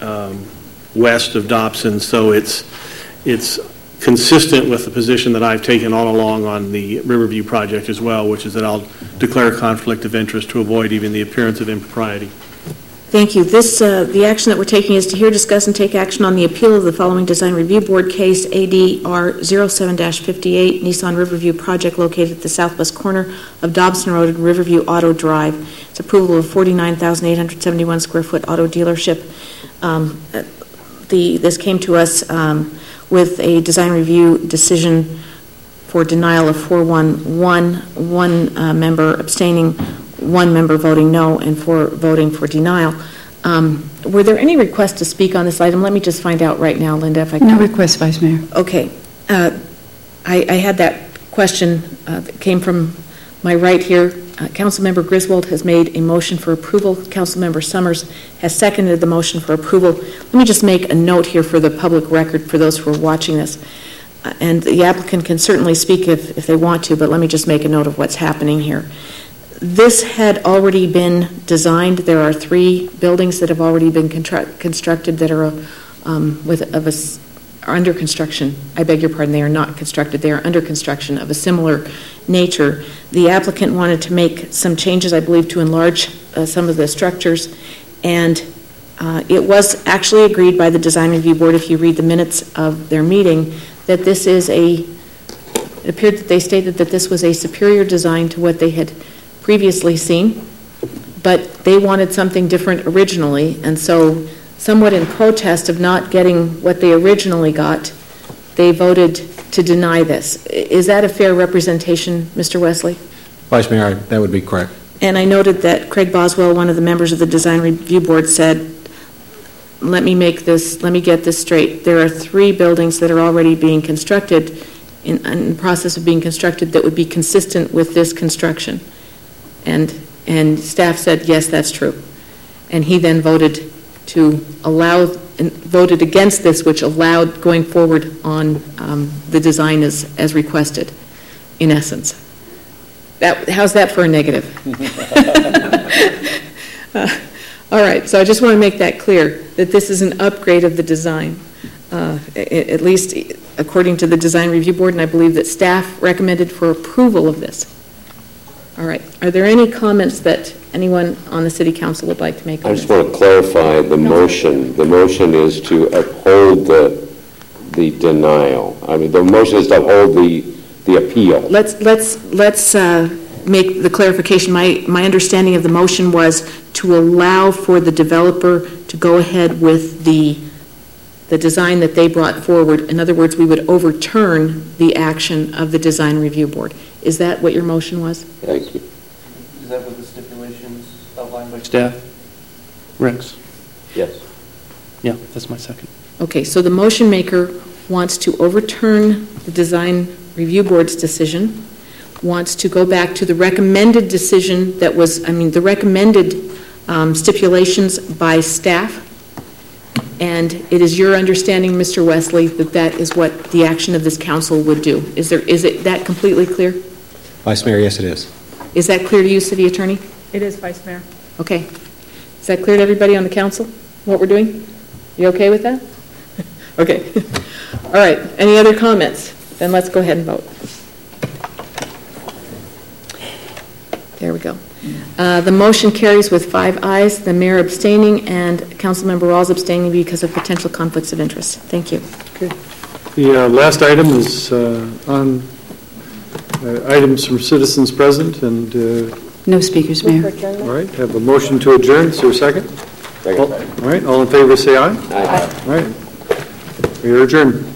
west of Dobson, so it's consistent with the position that I've taken all along on the Riverview project as well, which is that I'll declare a conflict of interest to avoid even the appearance of impropriety. Thank you. The action that we're taking is to hear, discuss, and take action on the appeal of the following Design Review Board case, ADR 07-58, Nissan Riverview project located at the southwest corner of Dobson Road and Riverview Auto Drive. It's approval of 49,871 square foot auto dealership. This came to us with a design review decision for denial of 411, one member abstaining, one member voting no, and 4 voting for denial. Were there any requests to speak on this item? Let me just find out right now, Linda, if I can. No requests, Vice Mayor. Okay. I had that question that came from my right here. Councilmember Griswold has made a motion for approval. Councilmember Summers has seconded the motion for approval. Let me just make a note here for the public record for those who are watching this. And the applicant can certainly speak if they want to, but let me just make a note of what's happening here. This had already been designed. There are 3 buildings that have already been constructed that are are under construction. I beg your pardon, they are not constructed. They are under construction of a similar nature. The applicant wanted to make some changes, I believe, to enlarge some of the structures, and it was actually agreed by the Design Review Board, if you read the minutes of their meeting, that this is it appeared that they stated that this was a superior design to what they had previously seen, but they wanted something different originally, and so somewhat in protest of not getting what they originally got, they voted to deny this. Is that a fair representation, Mr. Wesley? Vice Mayor, that would be correct. And I noted that Craig Boswell, one of the members of the Design Review Board, said, let me get this straight. There are 3 buildings that are already being constructed, in the process of being constructed, that would be consistent with this construction. And staff said, yes, that's true. And he then voted against this, which allowed going forward on the design as requested, in essence. How's that for a negative? All right, so I just want to make that clear, that this is an upgrade of the design, at least according to the Design Review Board, and I believe that staff recommended for approval of this. All right, are there any comments that anyone on the City Council would like to make? I just want to clarify the motion. The motion is to uphold the denial. I mean, the motion is to uphold the appeal. Let's make the clarification. My understanding of the motion was to allow for the developer to go ahead with the design that they brought forward. In other words, we would overturn the action of the Design Review Board. Is that what your motion was? Thank you. Is that with the stipulations outlined by staff? Rex? Yes. Yeah, that's my second. Okay, so the motion maker wants to overturn the Design Review Board's decision, wants to go back to the recommended decision that was, the recommended stipulations by staff, and it is your understanding, Mr. Wesley, that that is what the action of this council would do. Is it that completely clear? Vice Mayor, yes, it is. Is that clear to you, City Attorney? It is, Vice Mayor. Okay. Is that clear to everybody on the council, what we're doing? You okay with that? Okay. All right. Any other comments? Then let's go ahead and vote. There we go. The motion carries with 5 ayes, the mayor abstaining, and Councilmember Rawls abstaining because of potential conflicts of interest. Thank you. Okay. The last item is on items from citizens present, and no speakers, Mayor. All right. Have a motion to adjourn. Is there a second? Second. All right. All in favor, say aye. Aye. All right. We are adjourned.